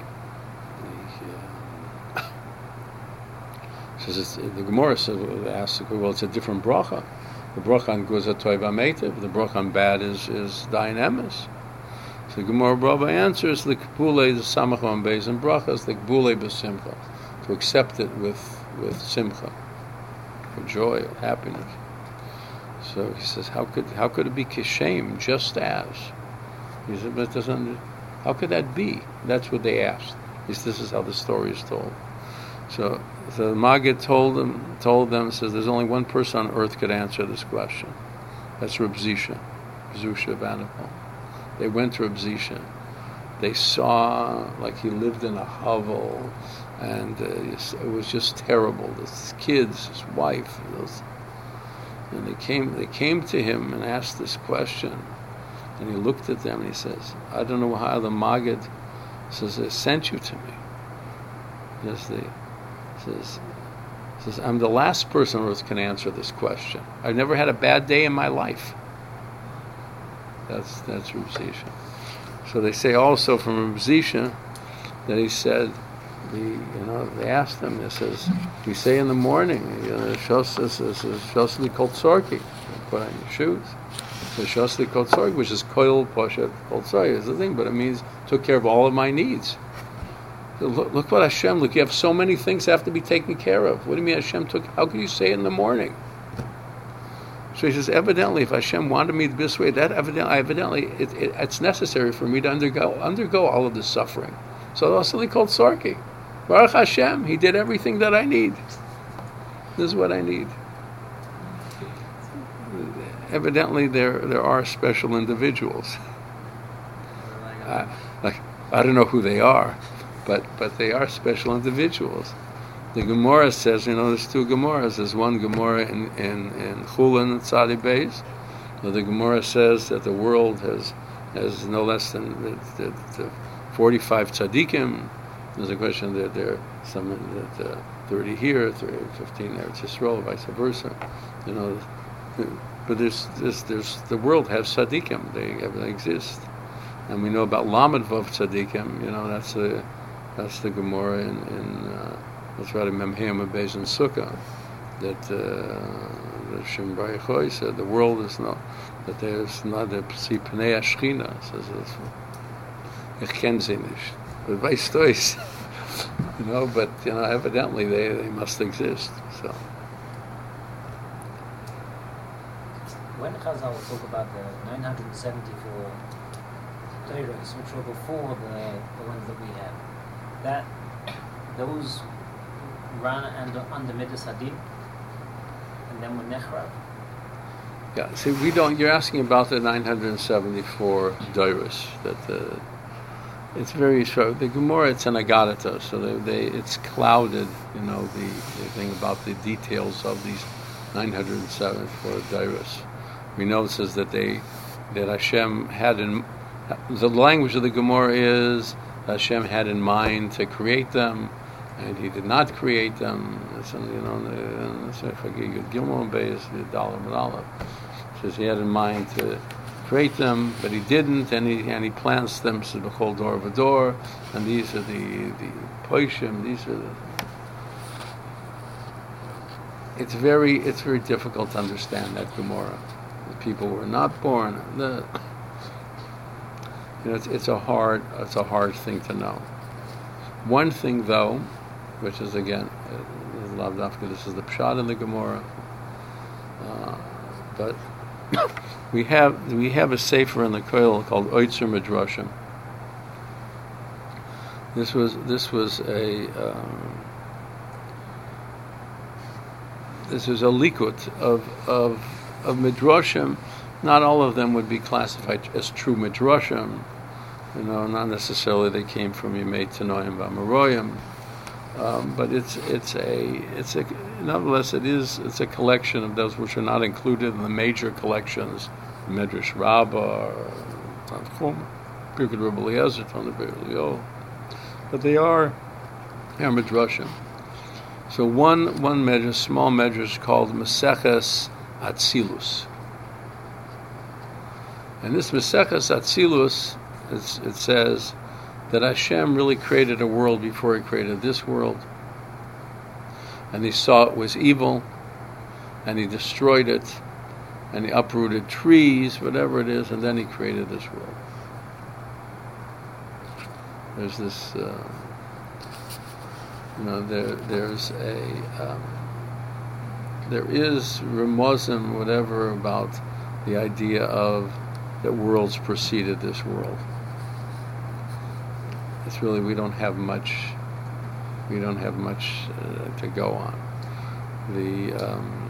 uh, says it's, the Gemara says asks well it's a different bracha. The bracha on good is a toiv ametiv. The bracha on bad is is dain emes. So the Gemara Brava answers the kbule the samach on beis and brachas the kbule b'simcha, to accept it with with simcha, for joy or happiness. So he says how could how could it be kishem just as? He said but it doesn't. How could that be? That's what they asked. This, this is how the story is told. So, so the Maggid told them, told them, says there's only one person on earth could answer this question. That's Reb Zisha, Zusha of Anapol. They went to Reb Zisha. They saw like he lived in a hovel, and uh, it was just terrible. His kids, his wife, those, and they came. They came to him and asked this question. And he looked at them and he says, I don't know how the Maggid says, they sent you to me. Yes, they says, says, I'm the last person on earth can answer this question. I've never had a bad day in my life. That's that's Reb Zisha. So they say also from Reb Zisha that he said, the you know, they asked him, they says, we say in the morning, you know, Shosli Kol Tzorki, put on your shoes. The Shosli Kotzorg, which is Koil Poshet Kotzorg, is the thing, but it means took care of all of my needs. Look, look what Hashem, look, you have so many things that have to be taken care of. What do you mean Hashem took, how can you say it in the morning? So he says, evidently, if Hashem wanted me this way, that evidently, evidently it, it, it's necessary for me to undergo undergo all of this suffering. So that's something called Sarki. Baruch Hashem, he did everything that I need. This is what I need. Evidently, there there are special individuals. Uh, like, I don't know who they are, but, but they are special individuals. The Gemara says, you know, there's two Gemaras. There's one Gemara in, in, in Chulin and Tzadi Beis. So the Gemara says that the world has has no less than the, the, the forty-five tzaddikim. There's a question that there are some that uh, thirty here, thirty, fifteen there, it's Yisrael, vice versa. You know, but there's, there's, there's the world has tzaddikim. They, they exist. And we know about Lamed Vav Tzadikim, you know, that's the that's the Gemara in, in uh, that's right in Memheim Beis and Sukkah, that uh, the Shem Baruch said the world is not, that there's not a see Pnei Ashchina, says it's ich ken sie nicht, but weißt du es, you know, but you know, evidently they, they must exist. So when Chazal will talk about the nine hundred seventy-four Torahs, which were before the, the ones that we have, that those ran under, under Midas Hadin, and then were Nechrav. yeah, see, we don't. You're asking about the nine hundred seventy-four Doros. That the it's very short. The Gemara, it's an Agadata, so they, they it's clouded. You know, the, the thing about the details of these nine hundred seventy-four Doros. We know it says that they that Hashem had in. The language of the Gemara is Hashem had in mind to create them, and He did not create them. It's, you know, Gilmore Beis, the Dollar Madala says He had in mind to create them, but He didn't, and He and He plants them. So the whole door of a door, and these are the the poishim. These are the. It's very it's very difficult to understand that Gemara. The people were not born. The, You know, it's, it's a hard it's a hard thing to know. One thing, though, which is again, uh, this is the pshat in the Gemara, uh, but we have we have a sefer in the Koil called Oitzer Midrashim. This was this was a um, this was a likut of of of midrashim. Not all of them would be classified as true midrashim. You know, not necessarily they came from Yemei Tanoim V'Amoroyim, um, but it's it's a it's a nonetheless it is it's a collection of those which are not included in the major collections, Medrash Rabbah, Tanchum, Pirkei Rabbi Eliezer, Tanna B'Elio, but they are they are midrashim. So one one medrash, small medrash called Maseches Atzilus. And this Maseches Atzilus, it's, it says that Hashem really created a world before He created this world. And He saw it was evil, and He destroyed it, and He uprooted trees, whatever it is, and then He created this world. There's this, uh, you know, there there's a, um, there is remozim, whatever, about the idea of that worlds preceded this world. It's really, we don't have much, we don't have much uh, to go on. The, um,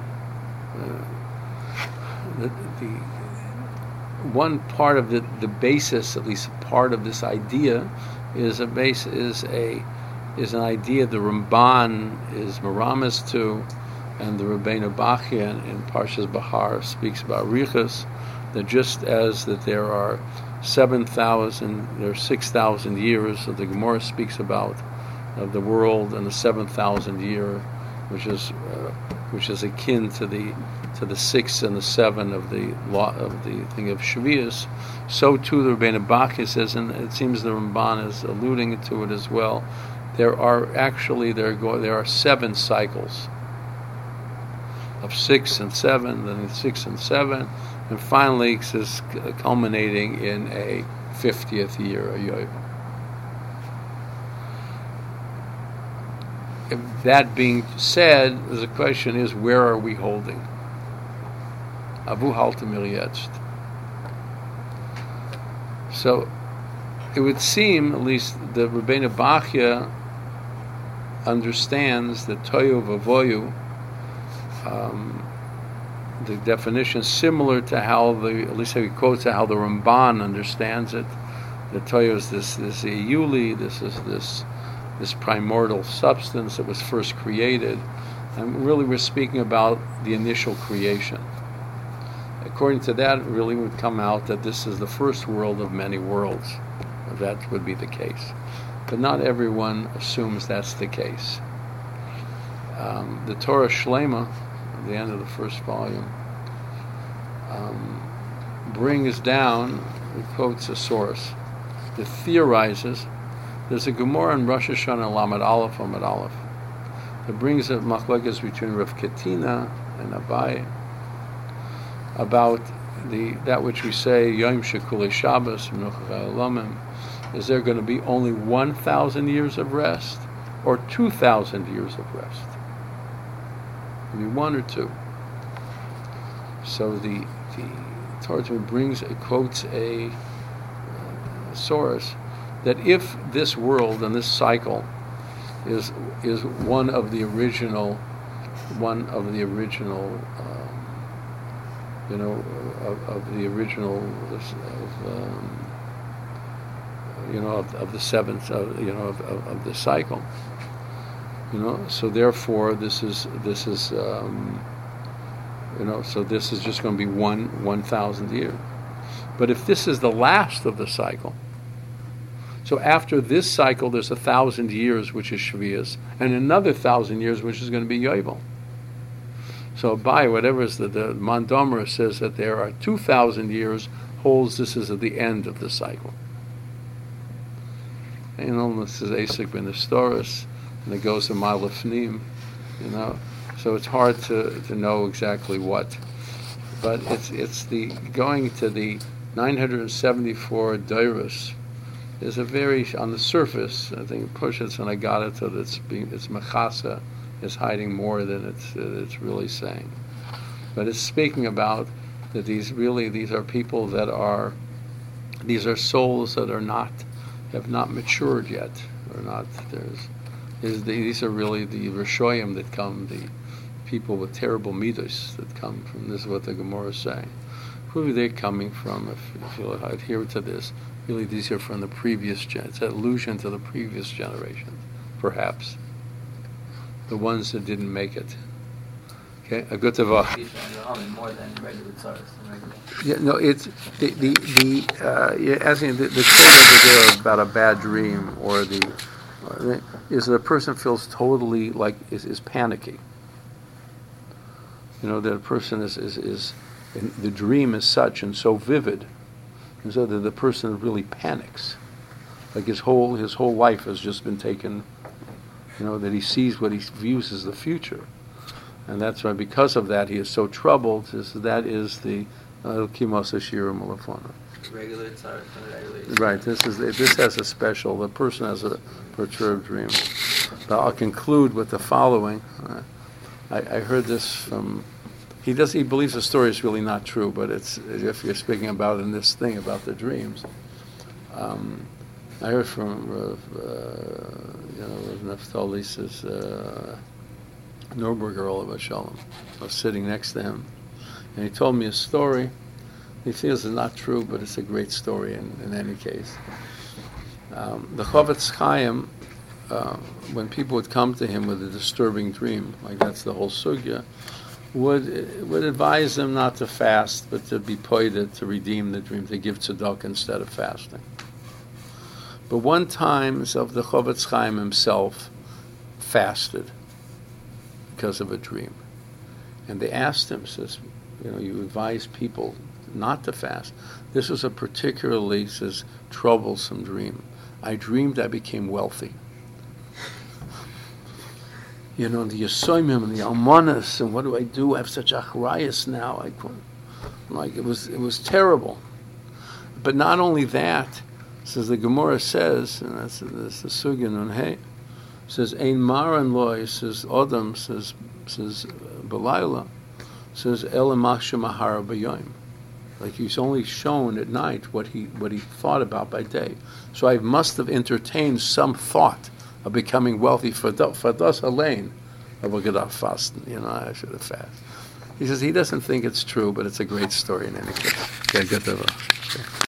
uh, the, the one part of the, the basis, at least part of this idea, is a base is a is an idea the Ramban is Maramis to, and the Rabbeinu Bachya in, in Parshas Bahar speaks about Riches. That just as that there are seven thousand, there are six thousand years that the Gemara speaks about of the world, and the seven thousand year, which is uh, which is akin to the to the six and the seven of the law of the thing of Shavuos. So too the Rebbeinu Bachya says, and it seems the Ramban is alluding to it as well. There are actually there go there are seven cycles of six and seven, then six and seven. And finally, it's just culminating in a fiftieth year, a yovel. if that being said, the question is, where are we holding? Avu haltem mir jetzt. So it would seem, at least the Rebbeinu Bachya understands that toyu vavoyu, um, the definition is similar to how the, at least he quotes how the Ramban understands it. The toyu is this this iyuli, this is this this primordial substance that was first created, and really we're speaking about the initial creation. According to that, it really would come out that this is the first world of many worlds. That would be the case. But not everyone assumes that's the case. Um, the Torah Shlema, at the end of the first volume, um, brings down, it quotes a source, that theorizes. There's a Gemara in Rosh Hashanah Lamed Aleph Amud Aleph that brings up machlokes between Rav Ketina and Abai about the that which we say Yom Shekulei Shabbos Menucha Elamim. Is there going to be only one thousand years of rest, or two thousand years of rest? Maybe one or two. So the the Torah brings it quotes a, uh, source that if this world and this cycle is is one of the original one of the original um, you know of, of the original of, um, you know of, of the seventh of, you know of, of, of the cycle, you know so therefore this is this is um, you know so this is just going to be one one thousand year. But if this is the last of the cycle, so after this cycle, there's a thousand years, which is Shvius, and another thousand years, which is going to be Yovel. So by whatever is the, the Mandomer says that there are two thousand years, holds this is at the end of the cycle. And, you know, this is Asik ben Historis, and it goes to Malafnim, you know. So it's hard to, to know exactly what. But it's it's the going to the nine hundred seventy-four Dairos. There's a very, on the surface, I think push it and I got it so that it's being, it's mechasa, is hiding more than it's uh, it's really saying. But it's speaking about that these really, these are people that are, these are souls that are not, have not matured yet, or not, there's, is the, these are really the Rishoyim that come, the people with terrible midos that come from, this is what the Gemara is saying. Who are they coming from, if, if you'll adhere to this? Really, these are from the previous gen. It's an allusion to the previous generation, perhaps. The ones that didn't make it. Okay, a good tava. More than regular tzaras. Yeah, no, it's the the the uh, yeah, asking the, the statement there about a bad dream or the uh, is that a person feels totally like is, is panicky. You know, that a person is is is and the dream is such and so vivid. And so that the person really panics, like his whole his whole life has just been taken. You know, that he sees what he views as the future, and that's why because of that he is so troubled. Is that is the Kimosa Shira Malafona. Regular tzar, regular. Right. This is this has a special. The person has a perturbed dream. But I'll conclude with the following. Uh, I, I heard this from. He does. He believes the story is really not true, but it's if you're speaking about in this thing about the dreams. Um, I heard from Rav, uh, you know, Rav Naftali says uh, Norberger Olav Shalom. I was sitting next to him, and he told me a story. He feels it's not true, but it's a great story in, in any case. Um, the Chavetz Chaim, uh, when people would come to him with a disturbing dream, like that's the whole sugya, would would advise them not to fast, but to be poided, to redeem the dream, to give tzedakah instead of fasting. But one time, so the Chavetz Chaim himself fasted because of a dream. And they asked him, says, you know, you advise people not to fast. This was a particularly, says, troublesome dream. I dreamed I became wealthy. You know, the Yosoimim and the Almanas, and what do I do? I have such achrayas now. I couldn't, like, it was, it was terrible. But not only that, says the Gemara says, and that's, that's the Sugya Nun Hey, says Ein Maran Loy, says Odom, says says Belayla, says El Machshem Mahara B'Yoyim. Like he's only shown at night what he what he thought about by day. So I must have entertained some thought of becoming wealthy for for das Elaine of a Gadaf fasten. You know, I should have fasted. He says he doesn't think it's true, but it's a great story in any case. Okay, good to know.